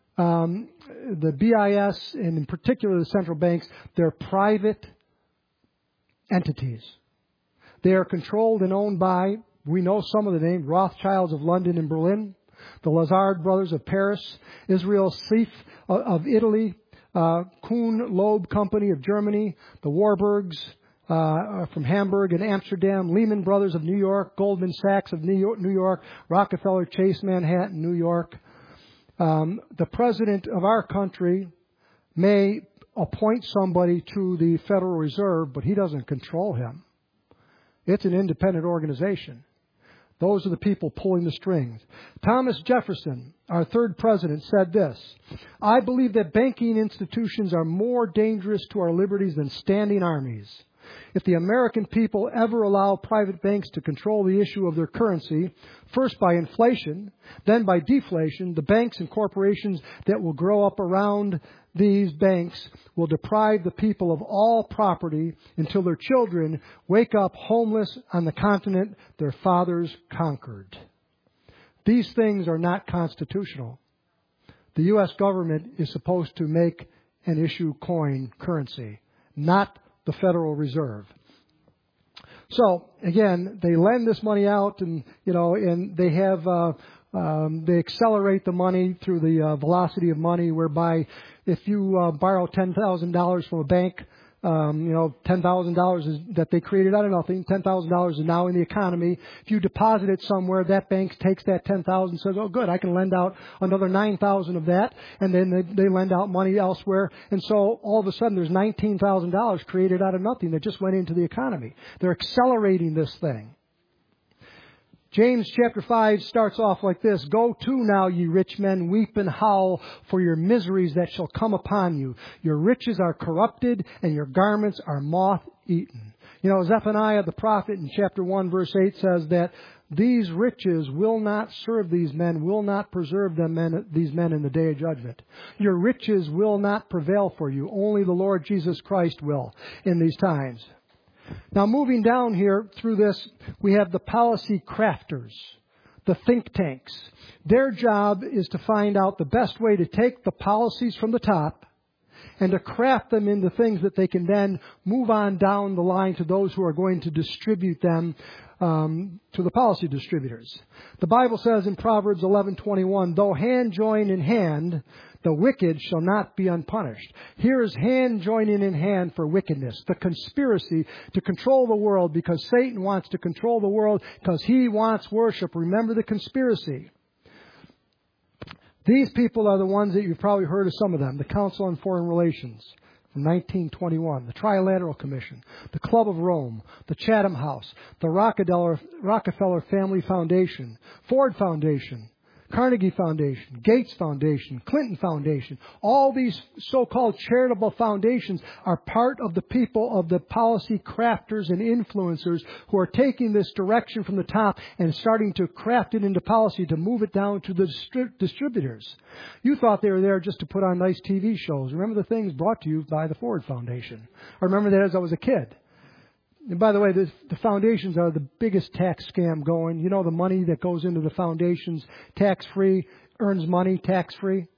The BIS, and in particular the central banks, they're private entities. They are controlled and owned by, we know some of the names, Rothschilds of London and Berlin, the Lazard brothers of Paris, Israel Seif of Italy, Kuhn Loeb Company of Germany, the Warburgs from Hamburg and Amsterdam, Lehman Brothers of New York, Goldman Sachs of New York, Rockefeller Chase Manhattan, New York. The president of our country may appoint somebody to the Federal Reserve, but he doesn't control him. It's an independent organization. Those are the people pulling the strings. Thomas Jefferson, our third president, said this: I believe that banking institutions are more dangerous to our liberties than standing armies. If the American people ever allow private banks to control the issue of their currency, first by inflation, then by deflation, the banks and corporations that will grow up around these banks will deprive the people of all property until their children wake up homeless on the continent their fathers conquered. These things are not constitutional. The U.S. government is supposed to make and issue coin currency, not the Federal Reserve. So again, they lend this money out, and and they have They accelerate the money through the velocity of money, whereby if you borrow $10,000 from a bank, $10,000 is that they created out of nothing. $10,000 is now in the economy. If you deposit it somewhere, that bank takes that $10,000 and says, "Oh, good, I can lend out another $9,000 of that," and then they lend out money elsewhere. And so all of a sudden, there's $19,000 created out of nothing that just went into the economy. They're accelerating this thing. James chapter 5 starts off like this: "Go to now, ye rich men, weep and howl for your miseries that shall come upon you. Your riches are corrupted, and your garments are moth-eaten." Zephaniah the prophet in chapter 1 verse 8 says that these riches will not serve these men, will not preserve these men in the day of judgment. Your riches will not prevail for you. Only the Lord Jesus Christ will in these times. Now, moving down here through this, we have the policy crafters, the think tanks. Their job is to find out the best way to take the policies from the top and to craft them into things that they can then move on down the line to those who are going to distribute them to the policy distributors. The Bible says in Proverbs 11:21, "Though hand join in hand, the wicked shall not be unpunished." Here is hand joining in hand for wickedness, the conspiracy to control the world, because Satan wants to control the world because he wants worship. Remember the conspiracy. These people are the ones that you've probably heard of some of them: the Council on Foreign Relations from 1921, the Trilateral Commission, the Club of Rome, the Chatham House, the Rockefeller Family Foundation, Ford Foundation, Carnegie Foundation, Gates Foundation, Clinton Foundation. All these so-called charitable foundations are part of the people of the policy crafters and influencers who are taking this direction from the top and starting to craft it into policy to move it down to the distributors. You thought they were there just to put on nice TV shows. Remember the things brought to you by the Ford Foundation. I remember that as I was a kid. And by the way, the foundations are the biggest tax scam going. You know, the money that goes into the foundations, tax-free, earns money tax-free.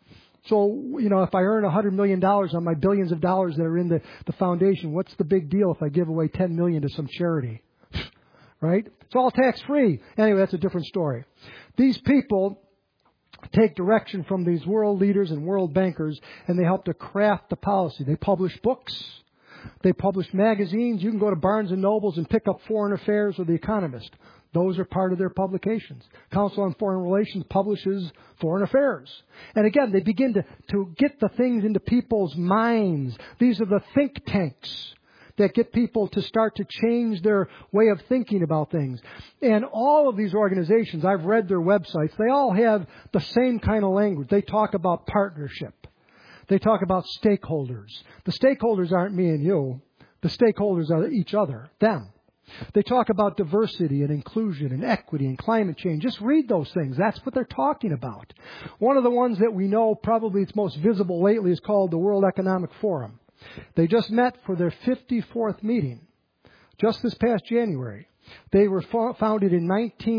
So, if I earn $100 million on my billions of dollars that are in the foundation, what's the big deal if I give away $10 million to some charity? Right? It's all tax-free. Anyway, that's a different story. These people take direction from these world leaders and world bankers, and they help to craft the policy. They publish books. They publish magazines. You can go to Barnes & Nobles and pick up Foreign Affairs or The Economist. Those are part of their publications. Council on Foreign Relations publishes Foreign Affairs. And again, they begin to get the things into people's minds. These are the think tanks that get people to start to change their way of thinking about things. And all of these organizations, I've read their websites, they all have the same kind of language. They talk about partnership. They talk about stakeholders. The stakeholders aren't me and you. The stakeholders are each other, them. They talk about diversity and inclusion and equity and climate change. Just read those things. That's what they're talking about. One of the ones that we know probably it's most visible lately is called the World Economic Forum. They just met for their 54th meeting just this past January. They were founded in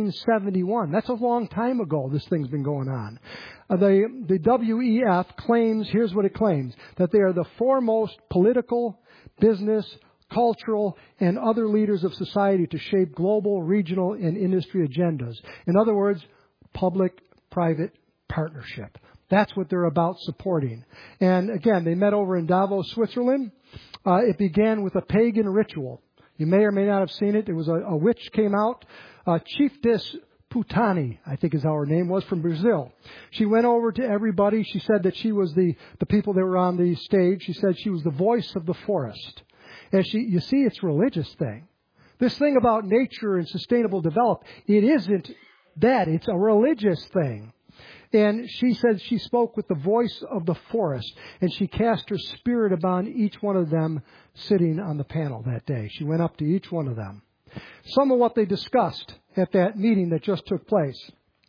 1971. That's a long time ago this thing's been going on. The WEF claims, here's what it claims, that they are the foremost political, business, cultural, and other leaders of society to shape global, regional, and industry agendas. In other words, public-private partnership. That's what they're about supporting. And again, they met over in Davos, Switzerland. It began with a pagan ritual. You may or may not have seen it. There was a witch came out, Chiefess Putani, I think is how her name was, from Brazil. She went over to everybody. She said that she was the people that were on the stage. She said she was the voice of the forest. And you see, it's a religious thing. This thing about nature and sustainable development, it isn't that. It's a religious thing. And she said she spoke with the voice of the forest, and she cast her spirit upon each one of them sitting on the panel that day. She went up to each one of them. Some of what they discussed at that meeting that just took place.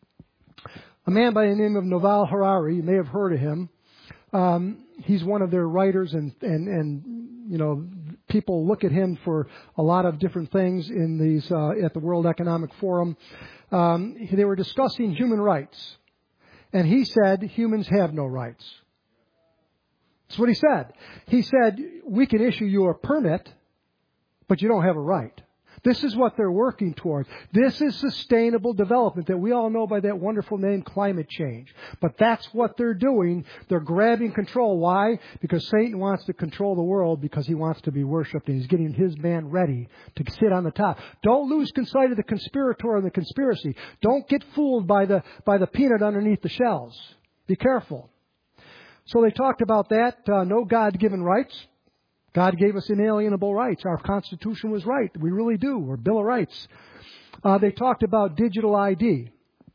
A man by the name of Yuval Harari, you may have heard of him. He's one of their writers, and people look at him for a lot of different things in these at the World Economic Forum. They were discussing human rights. And he said, humans have no rights. That's what he said. He said, we can issue you a permit, but you don't have a right. This is what they're working towards. This is sustainable development that we all know by that wonderful name, climate change. But that's what they're doing. They're grabbing control. Why? Because Satan wants to control the world because he wants to be worshipped, and he's getting his man ready to sit on the top. Don't lose sight of the conspirator and the conspiracy. Don't get fooled by the peanut underneath the shells. Be careful. So they talked about that. No God-given rights. God gave us inalienable rights. Our Constitution was right. We really do. We're Bill of Rights. They talked about digital ID.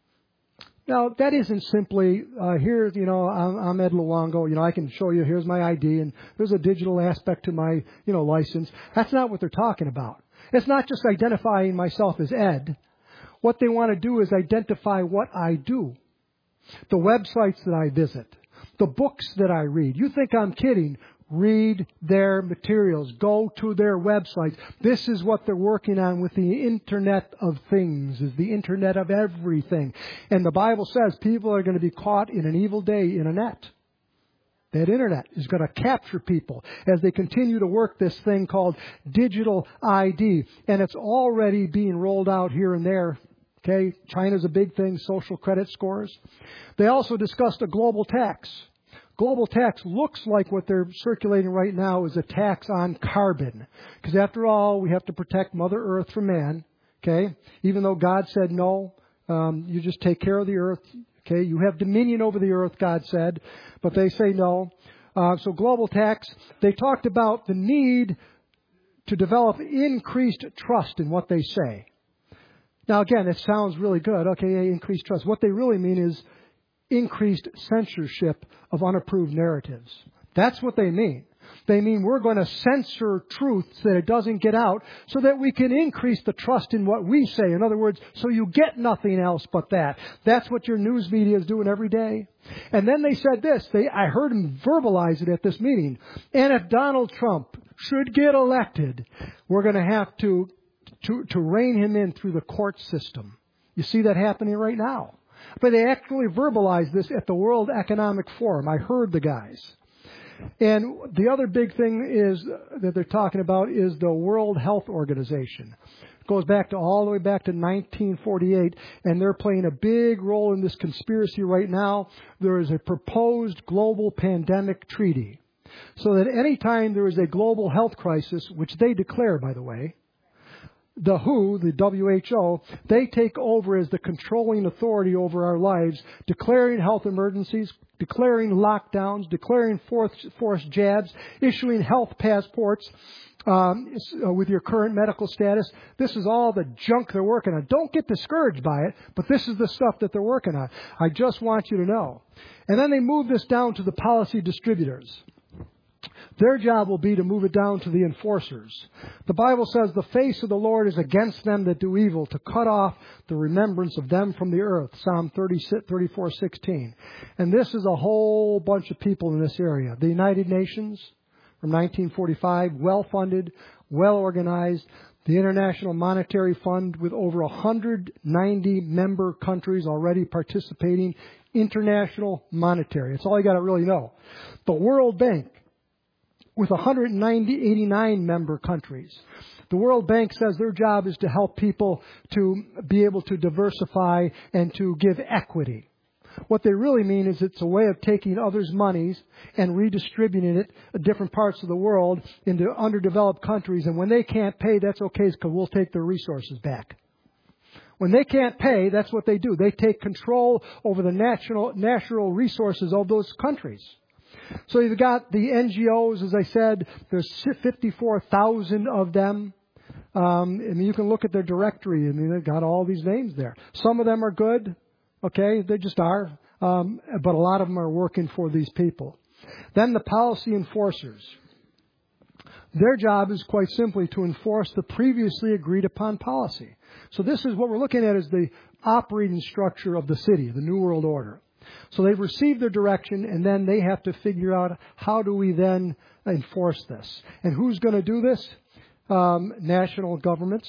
Now, that isn't simply, here, I'm Ed Luongo. I can show you, here's my ID, and there's a digital aspect to my, license. That's not what they're talking about. It's not just identifying myself as Ed. What they want to do is identify what I do. The websites that I visit. The books that I read. You think I'm kidding. Read their materials. Go to their websites. This is what they're working on with the Internet of Things, is the Internet of everything. And the Bible says people are going to be caught in an evil day in a net. That Internet is going to capture people as they continue to work this thing called digital ID. And it's already being rolled out here and there. Okay, China's a big thing, social credit scores. They also discussed a global tax. Global tax looks like what they're circulating right now is a tax on carbon. Because after all, we have to protect Mother Earth from man. Okay, even though God said no, you just take care of the earth. Okay, you have dominion over the earth, God said, but they say no. So global tax. They talked about the need to develop increased trust in what they say. Now, again, it sounds really good. Okay, increased trust. What they really mean is increased censorship of unapproved narratives. That's what they mean. They mean we're going to censor truth so that it doesn't get out so that we can increase the trust in what we say. In other words, so you get nothing else but that. That's what your news media is doing every day. And then they said this. I heard them verbalize it at this meeting. And if Donald Trump should get elected, we're going to have to rein him in through the court system. You see that happening right now. But they actually verbalized this at the World Economic Forum. I heard the guys. And the other big thing is that they're talking about is the World Health Organization. It goes back to all the way back to 1948, and they're playing a big role in this conspiracy right now. There is a proposed global pandemic treaty. So that any time there is a global health crisis, which they declare, by the way, the WHO, the WHO, they take over as the controlling authority over our lives, declaring health emergencies, declaring lockdowns, declaring forced jabs, issuing health passports with your current medical status. This is all the junk they're working on. Don't get discouraged by it, but this is the stuff that they're working on. I just want you to know. And then they move this down to the policy distributors. Their job will be to move it down to the enforcers. The Bible says the face of the Lord is against them that do evil, to cut off the remembrance of them from the earth. Psalm 34:16. And this is a whole bunch of people in this area. The United Nations from 1945, well-funded, well-organized. The International Monetary Fund with over 190 member countries already participating. International monetary. That's all you got to really know. The World Bank, with 189 member countries. The World Bank says their job is to help people to be able to diversify and to give equity. What they really mean is it's a way of taking others' monies and redistributing it in different parts of the world into underdeveloped countries. And when they can't pay, that's okay because we'll take their resources back. When they can't pay, that's what they do. They take control over the natural resources of those countries. So you've got the NGOs, as I said, there's 54,000 of them. And you can look at their directory. I mean, they've got all these names there. Some of them are good. Okay, they just are. But a lot of them are working for these people. Then the policy enforcers. Their job is quite simply to enforce the previously agreed upon policy. So this is what we're looking at is the operating structure of the city, the New World Order. So they've received their direction, and then they have to figure out how do we then enforce this. And who's going to do this? National governments,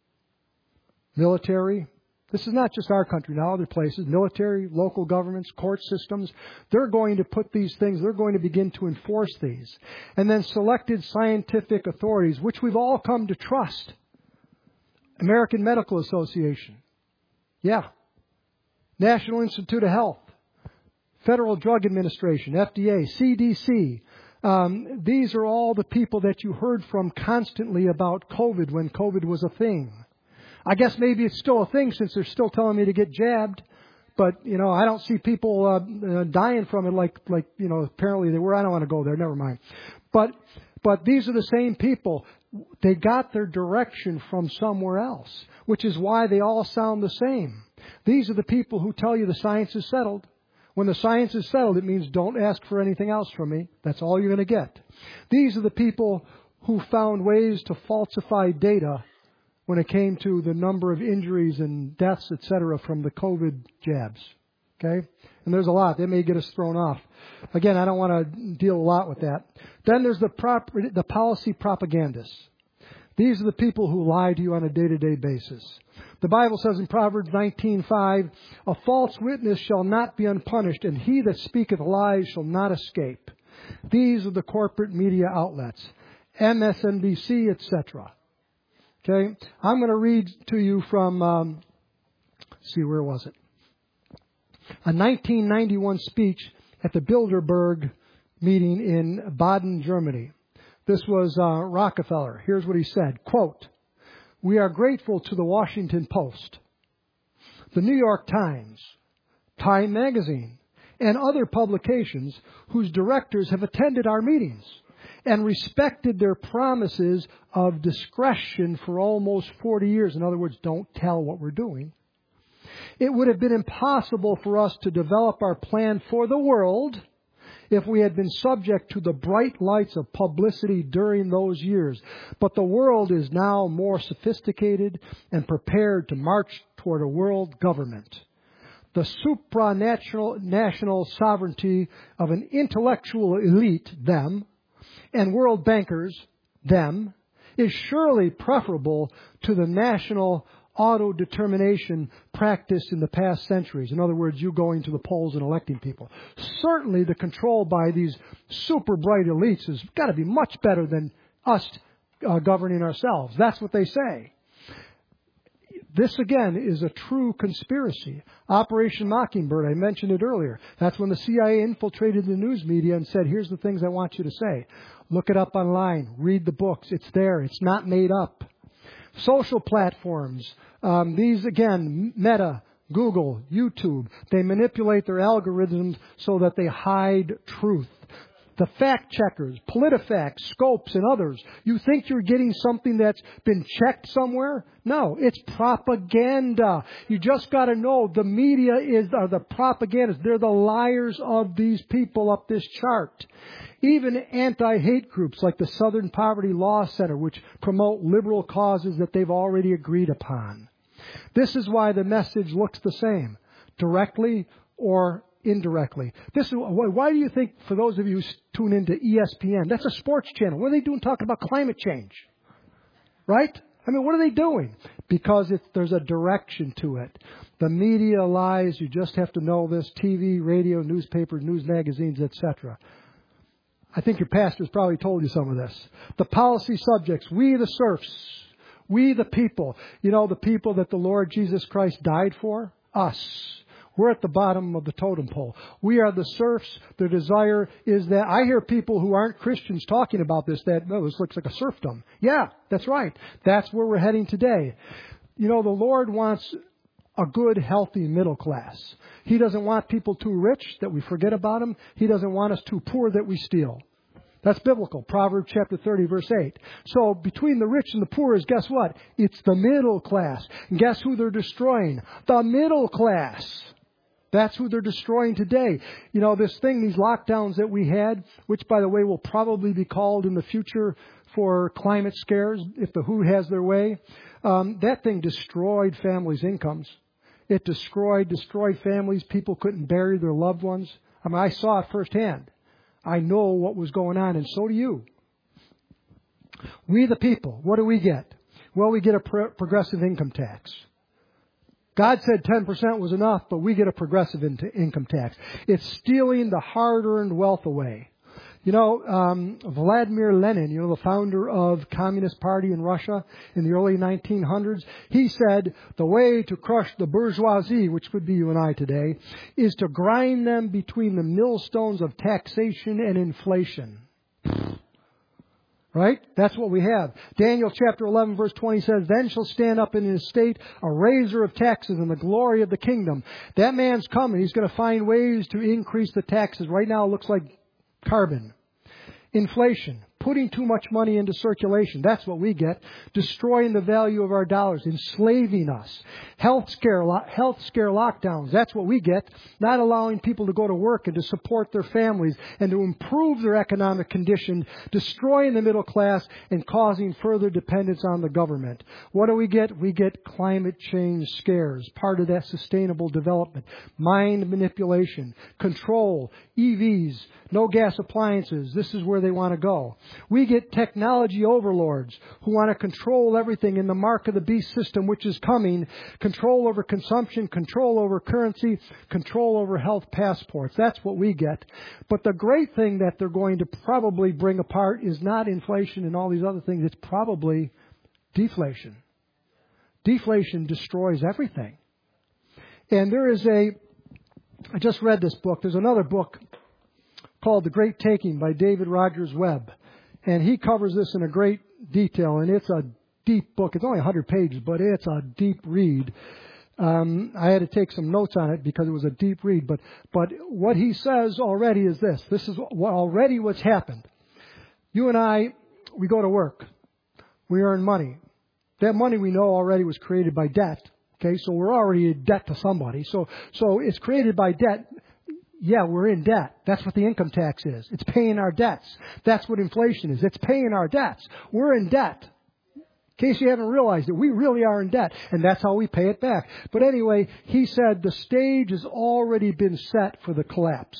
military. This is not just our country, now other places. Military, local governments, court systems. They're going to put these things, they're going to begin to enforce these. And then selected scientific authorities, which we've all come to trust. American Medical Association. Yeah. National Institute of Health. Federal Drug Administration, FDA, CDC. These are all the people that you heard from constantly about COVID when COVID was a thing. I guess maybe it's still a thing since they're still telling me to get jabbed. But, I don't see people dying from it like apparently they were. I don't want to go there. Never mind. But these are the same people. They got their direction from somewhere else, which is why they all sound the same. These are the people who tell you the science is settled. When the science is settled, it means don't ask for anything else from me. That's all you're going to get. These are the people who found ways to falsify data when it came to the number of injuries and deaths, etc., from the COVID jabs. Okay? And there's a lot. They may get us thrown off. Again, I don't want to deal a lot with that. Then there's the policy propagandists. These are the people who lie to you on a day-to-day basis. The Bible says in Proverbs 19:5, a false witness shall not be unpunished, and he that speaketh lies shall not escape. These are the corporate media outlets, MSNBC, etc. Okay, I'm going to read to you from, where was it? A 1991 speech at the Bilderberg meeting in Baden, Germany. This was Rockefeller. Here's what he said, quote, we are grateful to the Washington Post, the New York Times, Time Magazine, and other publications whose directors have attended our meetings and respected their promises of discretion for almost 40 years. In other words, don't tell what we're doing. It would have been impossible for us to develop our plan for the world if we had been subject to the bright lights of publicity during those years. But the world is now more sophisticated and prepared to march toward a world government. The supranational sovereignty of an intellectual elite, them, and world bankers, them, is surely preferable to the national auto-determination practiced in the past centuries. In other words, you going to the polls and electing people. Certainly the control by these super bright elites has got to be much better than us governing ourselves. That's what they say. This, again, is a true conspiracy. Operation Mockingbird, I mentioned it earlier. That's when the CIA infiltrated the news media and said, here's the things I want you to say. Look it up online. Read the books. It's there. It's not made up. Social platforms. These, again, Meta, Google, YouTube. They manipulate their algorithms so that they hide truth. The fact checkers, PolitiFact, Scopes, and others. You think you're getting something that's been checked somewhere? No, it's propaganda. You just got to know the media are the propagandists. They're the liars of these people up this chart. Even anti-hate groups like the Southern Poverty Law Center, which promote liberal causes that they've already agreed upon. This is why the message looks the same, directly or indirectly. Why do you think, for those of you who tune into ESPN, that's a sports channel. What are they doing talking about climate change? Right? I mean, what are they doing? Because there's a direction to it. The media lies. You just have to know this. TV, radio, newspapers, news magazines, etc. I think your pastor's probably told you some of this. The policy subjects, we the serfs, we the people. You know, the people that the Lord Jesus Christ died for? Us. We're at the bottom of the totem pole. We are the serfs. The desire is that I hear people who aren't Christians talking about this, that, no, this looks like a serfdom. Yeah, that's right. That's where we're heading today. You know, the Lord wants a good, healthy middle class. He doesn't want people too rich that we forget about Him. He doesn't want us too poor that we steal. That's biblical. Proverbs chapter 30, verse 8. So between the rich and the poor is, guess what? It's the middle class. And guess who they're destroying? The middle class. That's who they're destroying today. You know, this thing, these lockdowns that we had, which, by the way, will probably be called in the future for climate scares, if the WHO has their way, that thing destroyed families' incomes. It destroyed families. People couldn't bury their loved ones. I mean, I saw it firsthand. I know what was going on, and so do you. We the people, what do we get? Well, we get a progressive income tax. God said 10% was enough, but we get a progressive income tax. It's stealing the hard-earned wealth away. You know, Vladimir Lenin, you know, the founder of Communist Party in Russia in the early 1900s, he said the way to crush the bourgeoisie, which would be you and I today, is to grind them between the millstones of taxation and inflation. Right? That's what we have. Daniel chapter 11 verse 20 says, "Then shall stand up in his state a raiser of taxes in the glory of the kingdom." That man's coming. He's going to find ways to increase the taxes. Right now it looks like carbon. Inflation. Putting too much money into circulation. That's what we get. Destroying the value of our dollars. Enslaving us. Health scare lockdowns. That's what we get. Not allowing people to go to work and to support their families and to improve their economic condition. Destroying the middle class and causing further dependence on the government. What do we get? We get climate change scares. Part of that sustainable development. Mind manipulation. Control. EVs. No gas appliances. This is where they want to go. We get technology overlords who want to control everything in the mark of the beast system, which is coming. Control over consumption, control over currency, control over health passports. That's what we get. But the great thing that they're going to probably bring apart is not inflation and all these other things. It's probably deflation. Deflation destroys everything. And I just read this book. There's another book called The Great Taking by David Rogers Webb. And he covers this in a great detail. And it's a deep book. It's only 100 pages, but it's a deep read. I had to take some notes on it because it was a deep read. But what he says already is this. This is already what's happened. You and I, we go to work. We earn money. That money we know already was created by debt. Okay, so we're already in debt to somebody. So it's created by debt. Yeah, we're in debt. That's what the income tax is. It's paying our debts. That's what inflation is. It's paying our debts. We're in debt. In case you haven't realized it, we really are in debt. And that's how we pay it back. But anyway, he said the stage has already been set for the collapse.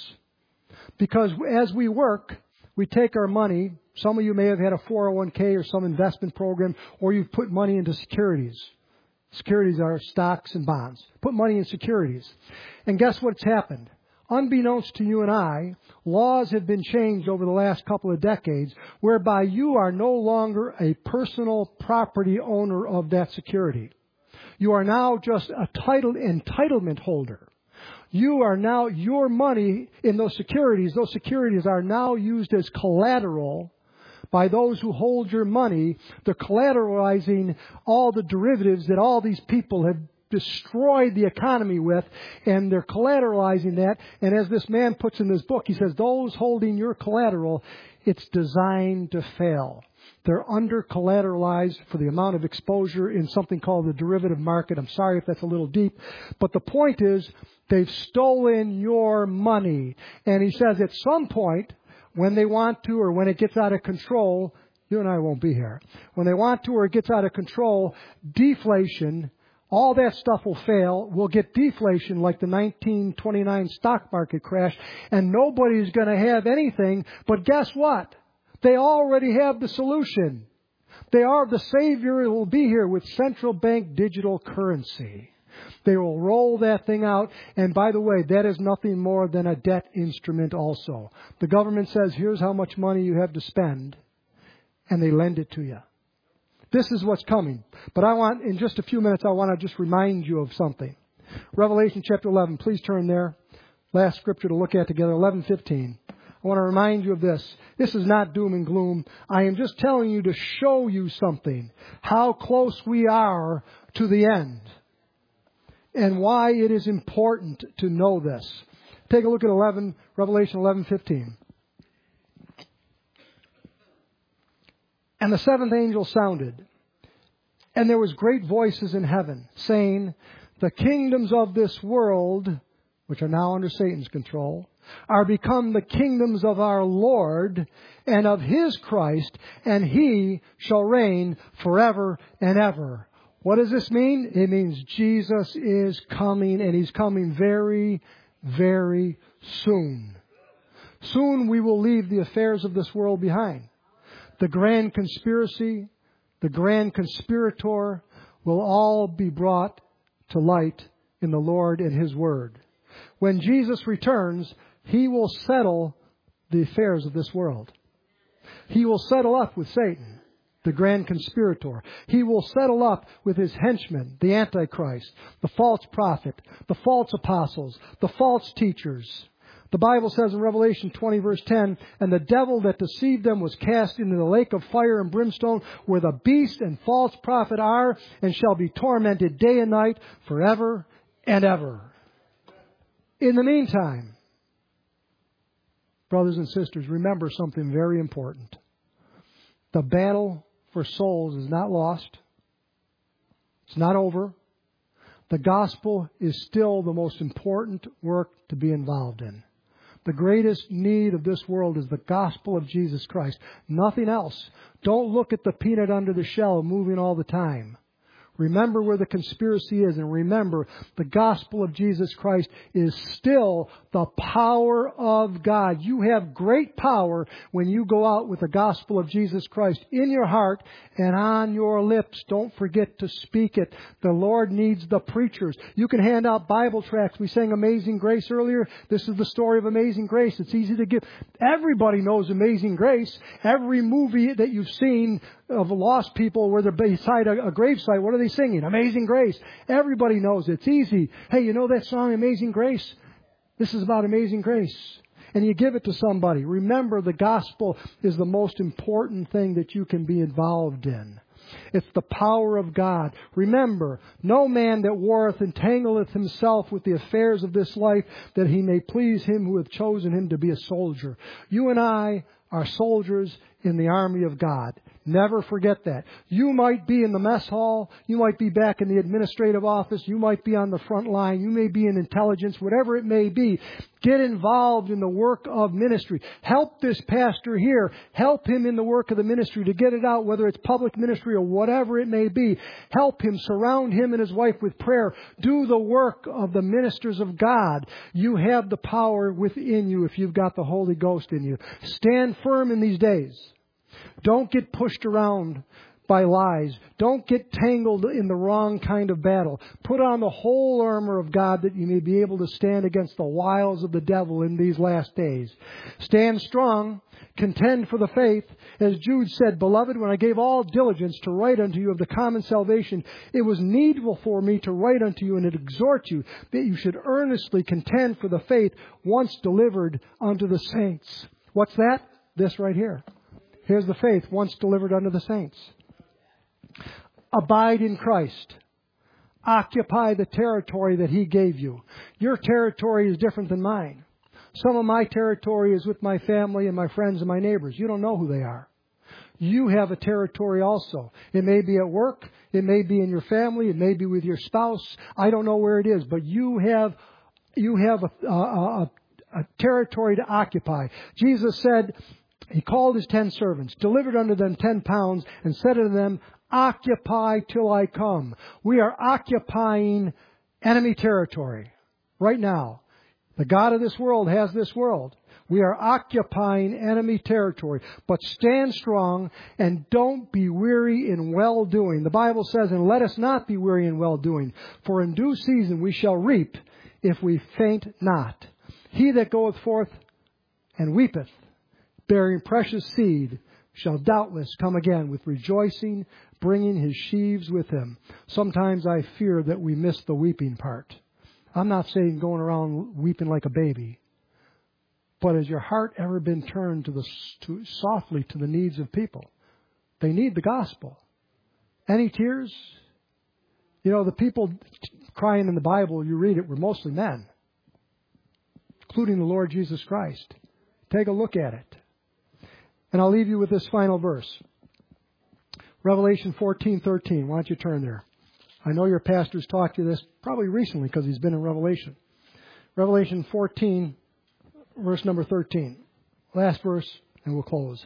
Because as we work, we take our money. Some of you may have had a 401k or some investment program, or you've put money into securities. Securities are stocks and bonds. Put money in securities. And guess what's happened? Unbeknownst to you and I, laws have been changed over the last couple of decades whereby you are no longer a personal property owner of that security. You are now just a entitlement holder. You are now, your money in those securities are now used as collateral by those who hold your money. They're collateralizing all the derivatives that all these people have destroyed the economy with, and they're collateralizing that. And as this man puts in this book, he says, those holding your collateral, it's designed to fail. They're under-collateralized for the amount of exposure in something called the derivative market. I'm sorry if that's a little deep, but the point is, they've stolen your money. And he says at some point, when they want to or when it gets out of control, you and I won't be here. When they want to or it gets out of control, deflation, all that stuff will fail. We'll get deflation like the 1929 stock market crash, and nobody's going to have anything. But guess what? They already have the solution. The Savior will be here with central bank digital currency. They will roll that thing out. And by the way, that is nothing more than a debt instrument also. The government says, here's how much money you have to spend, and they lend it to you. This is what's coming. But in just a few minutes, I want to just remind you of something. Revelation chapter 11, please turn there. Last scripture to look at together, 11:15. I want to remind you of this. This is not doom and gloom. I am just telling you to show you something. How close we are to the end. And why it is important to know this. Take a look at Revelation 11:15. And the seventh angel sounded, and there was great voices in heaven, saying, the kingdoms of this world, which are now under Satan's control, are become the kingdoms of our Lord and of His Christ, and He shall reign forever and ever. What does this mean? It means Jesus is coming, and He's coming very, very soon. Soon we will leave the affairs of this world behind. The grand conspiracy, the grand conspirator will all be brought to light in the Lord and His Word. When Jesus returns, He will settle the affairs of this world. He will settle up with Satan, the grand conspirator. He will settle up with his henchmen, the Antichrist, the false prophet, the false apostles, the false teachers. The Bible says in Revelation 20 verse 10, and the devil that deceived them was cast into the lake of fire and brimstone, where the beast and false prophet are, and shall be tormented day and night forever and ever. In the meantime, brothers and sisters, remember something very important. The battle for souls is not lost. It's not over. The gospel is still the most important work to be involved in. The greatest need of this world is the gospel of Jesus Christ. Nothing else. Don't look at the peanut under the shell moving all the time. Remember where the conspiracy is, and remember the gospel of Jesus Christ is still the power of God. You have great power when you go out with the gospel of Jesus Christ in your heart and on your lips. Don't forget to speak it. The Lord needs the preachers. You can hand out Bible tracts. We sang Amazing Grace earlier. This is the story of Amazing Grace. It's easy to give. Everybody knows Amazing Grace. Every movie that you've seen of lost people where they're beside a gravesite, what are they singing? Amazing Grace. Everybody knows it. It's easy. Hey, you know that song, Amazing Grace? This is about Amazing Grace. And you give it to somebody. Remember, the gospel is the most important thing that you can be involved in. It's the power of God. Remember, no man that warreth entangleth himself with the affairs of this life, that he may please him who hath chosen him to be a soldier. You and I are soldiers in the army of God. Never forget that. You might be in the mess hall. You might be back in the administrative office. You might be on the front line. You may be in intelligence, whatever it may be. Get involved in the work of ministry. Help this pastor here. Help him in the work of the ministry to get it out, whether it's public ministry or whatever it may be. Help him. Surround him and his wife with prayer. Do the work of the ministers of God. You have the power within you if you've got the Holy Ghost in you. Stand firm in these days. Don't get pushed around by lies. Don't get tangled in the wrong kind of battle. Put on the whole armor of God that you may be able to stand against the wiles of the devil in these last days. Stand strong. Contend for the faith. As Jude said, Beloved, when I gave all diligence to write unto you of the common salvation, it was needful for me to write unto you and to exhort you that you should earnestly contend for the faith once delivered unto the saints. What's that? This right here. Here's the faith once delivered unto the saints. Abide in Christ. Occupy the territory that He gave you. Your territory is different than mine. Some of my territory is with my family and my friends and my neighbors. You don't know who they are. You have a territory also. It may be at work. It may be in your family. It may be with your spouse. I don't know where it is, but you have a territory to occupy. Jesus said, He called His 10 servants, delivered unto them 10 pounds, and said unto them, Occupy till I come. We are occupying enemy territory right now. The God of this world has this world. We are occupying enemy territory. But stand strong and don't be weary in well-doing. The Bible says, and let us not be weary in well-doing, for in due season we shall reap if we faint not. He that goeth forth and weepeth, bearing precious seed, shall doubtless come again with rejoicing, bringing his sheaves with him. Sometimes I fear that we miss the weeping part. I'm not saying going around weeping like a baby. But has your heart ever been turned softly to the needs of people? They need the gospel. Any tears? You know, the people crying in the Bible, you read it, were mostly men, including the Lord Jesus Christ. Take a look at it. And I'll leave you with this final verse. Revelation 14:13. Why don't you turn there? I know your pastor's taught you this probably recently because he's been in Revelation. Revelation 14, verse number 13. Last verse, and we'll close.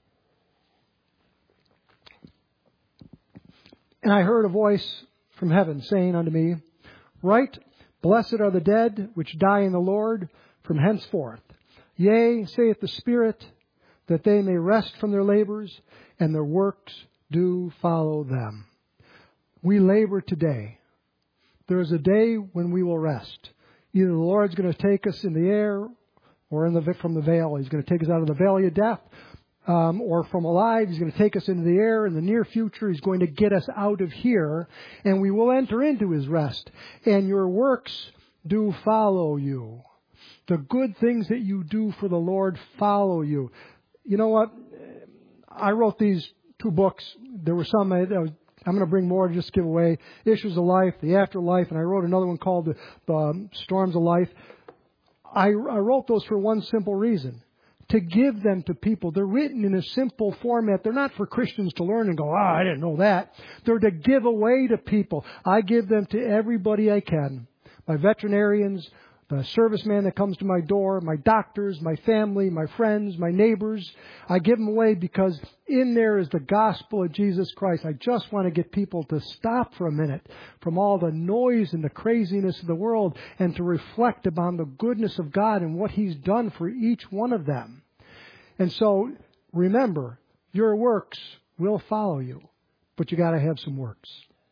And I heard a voice from heaven saying unto me, Write, Blessed are the dead which die in the Lord from henceforth. Yea, saith the Spirit, that they may rest from their labors, and their works do follow them. We labor today. There is a day when we will rest. Either the Lord's going to take us in the air or from the veil. He's going to take us out of the valley of death, or from alive. He's going to take us into the air. In the near future, He's going to get us out of here, and we will enter into His rest. And your works do follow you. The good things that you do for the Lord follow you. You know what? I wrote these 2 books. There were some I'm going to bring more to just give away. Issues of Life, The Afterlife, and I wrote another one called the Storms of Life. I wrote those for one simple reason. To give them to people. They're written in a simple format. They're not for Christians to learn and go, I didn't know that. They're to give away to people. I give them to everybody I can. My veterinarians, the serviceman that comes to my door, my doctors, my family, my friends, my neighbors. I give them away because in there is the gospel of Jesus Christ. I just want to get people to stop for a minute from all the noise and the craziness of the world and to reflect upon the goodness of God and what He's done for each one of them. And so, remember, your works will follow you, but you got to have some works.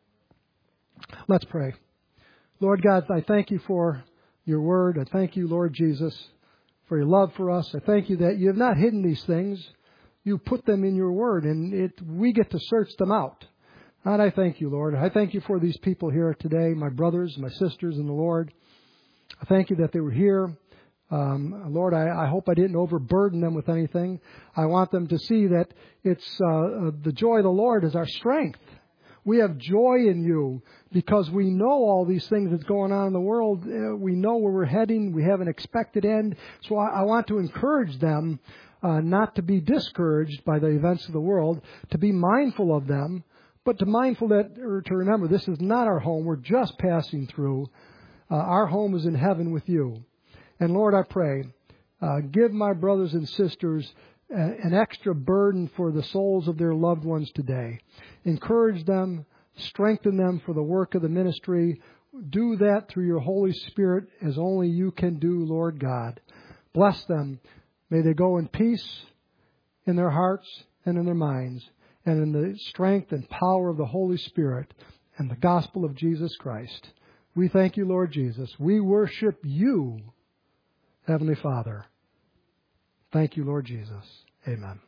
Let's pray. Lord God, I thank You for Your Word. I thank You, Lord Jesus, for Your love for us. I thank You that You have not hidden these things. You put them in Your Word, and we get to search them out. And I thank You, Lord. I thank You for these people here today, my brothers, my sisters in the Lord. I thank You that they were here. Lord, I hope I didn't overburden them with anything. I want them to see that it's the joy of the Lord is our strength. We have joy in You because we know all these things that's going on in the world. We know where we're heading. We have an expected end. So I want to encourage them not to be discouraged by the events of the world, to be mindful of them, but to remember this is not our home. We're just passing through. Our home is in heaven with You. And Lord, I pray, give my brothers and sisters an extra burden for the souls of their loved ones today. Encourage them, strengthen them for the work of the ministry. Do that through Your Holy Spirit as only You can do, Lord God. Bless them. May they go in peace in their hearts and in their minds, and in the strength and power of the Holy Spirit and the gospel of Jesus Christ. We thank You, Lord Jesus. We worship You, Heavenly Father. Thank You, Lord Jesus. Amen.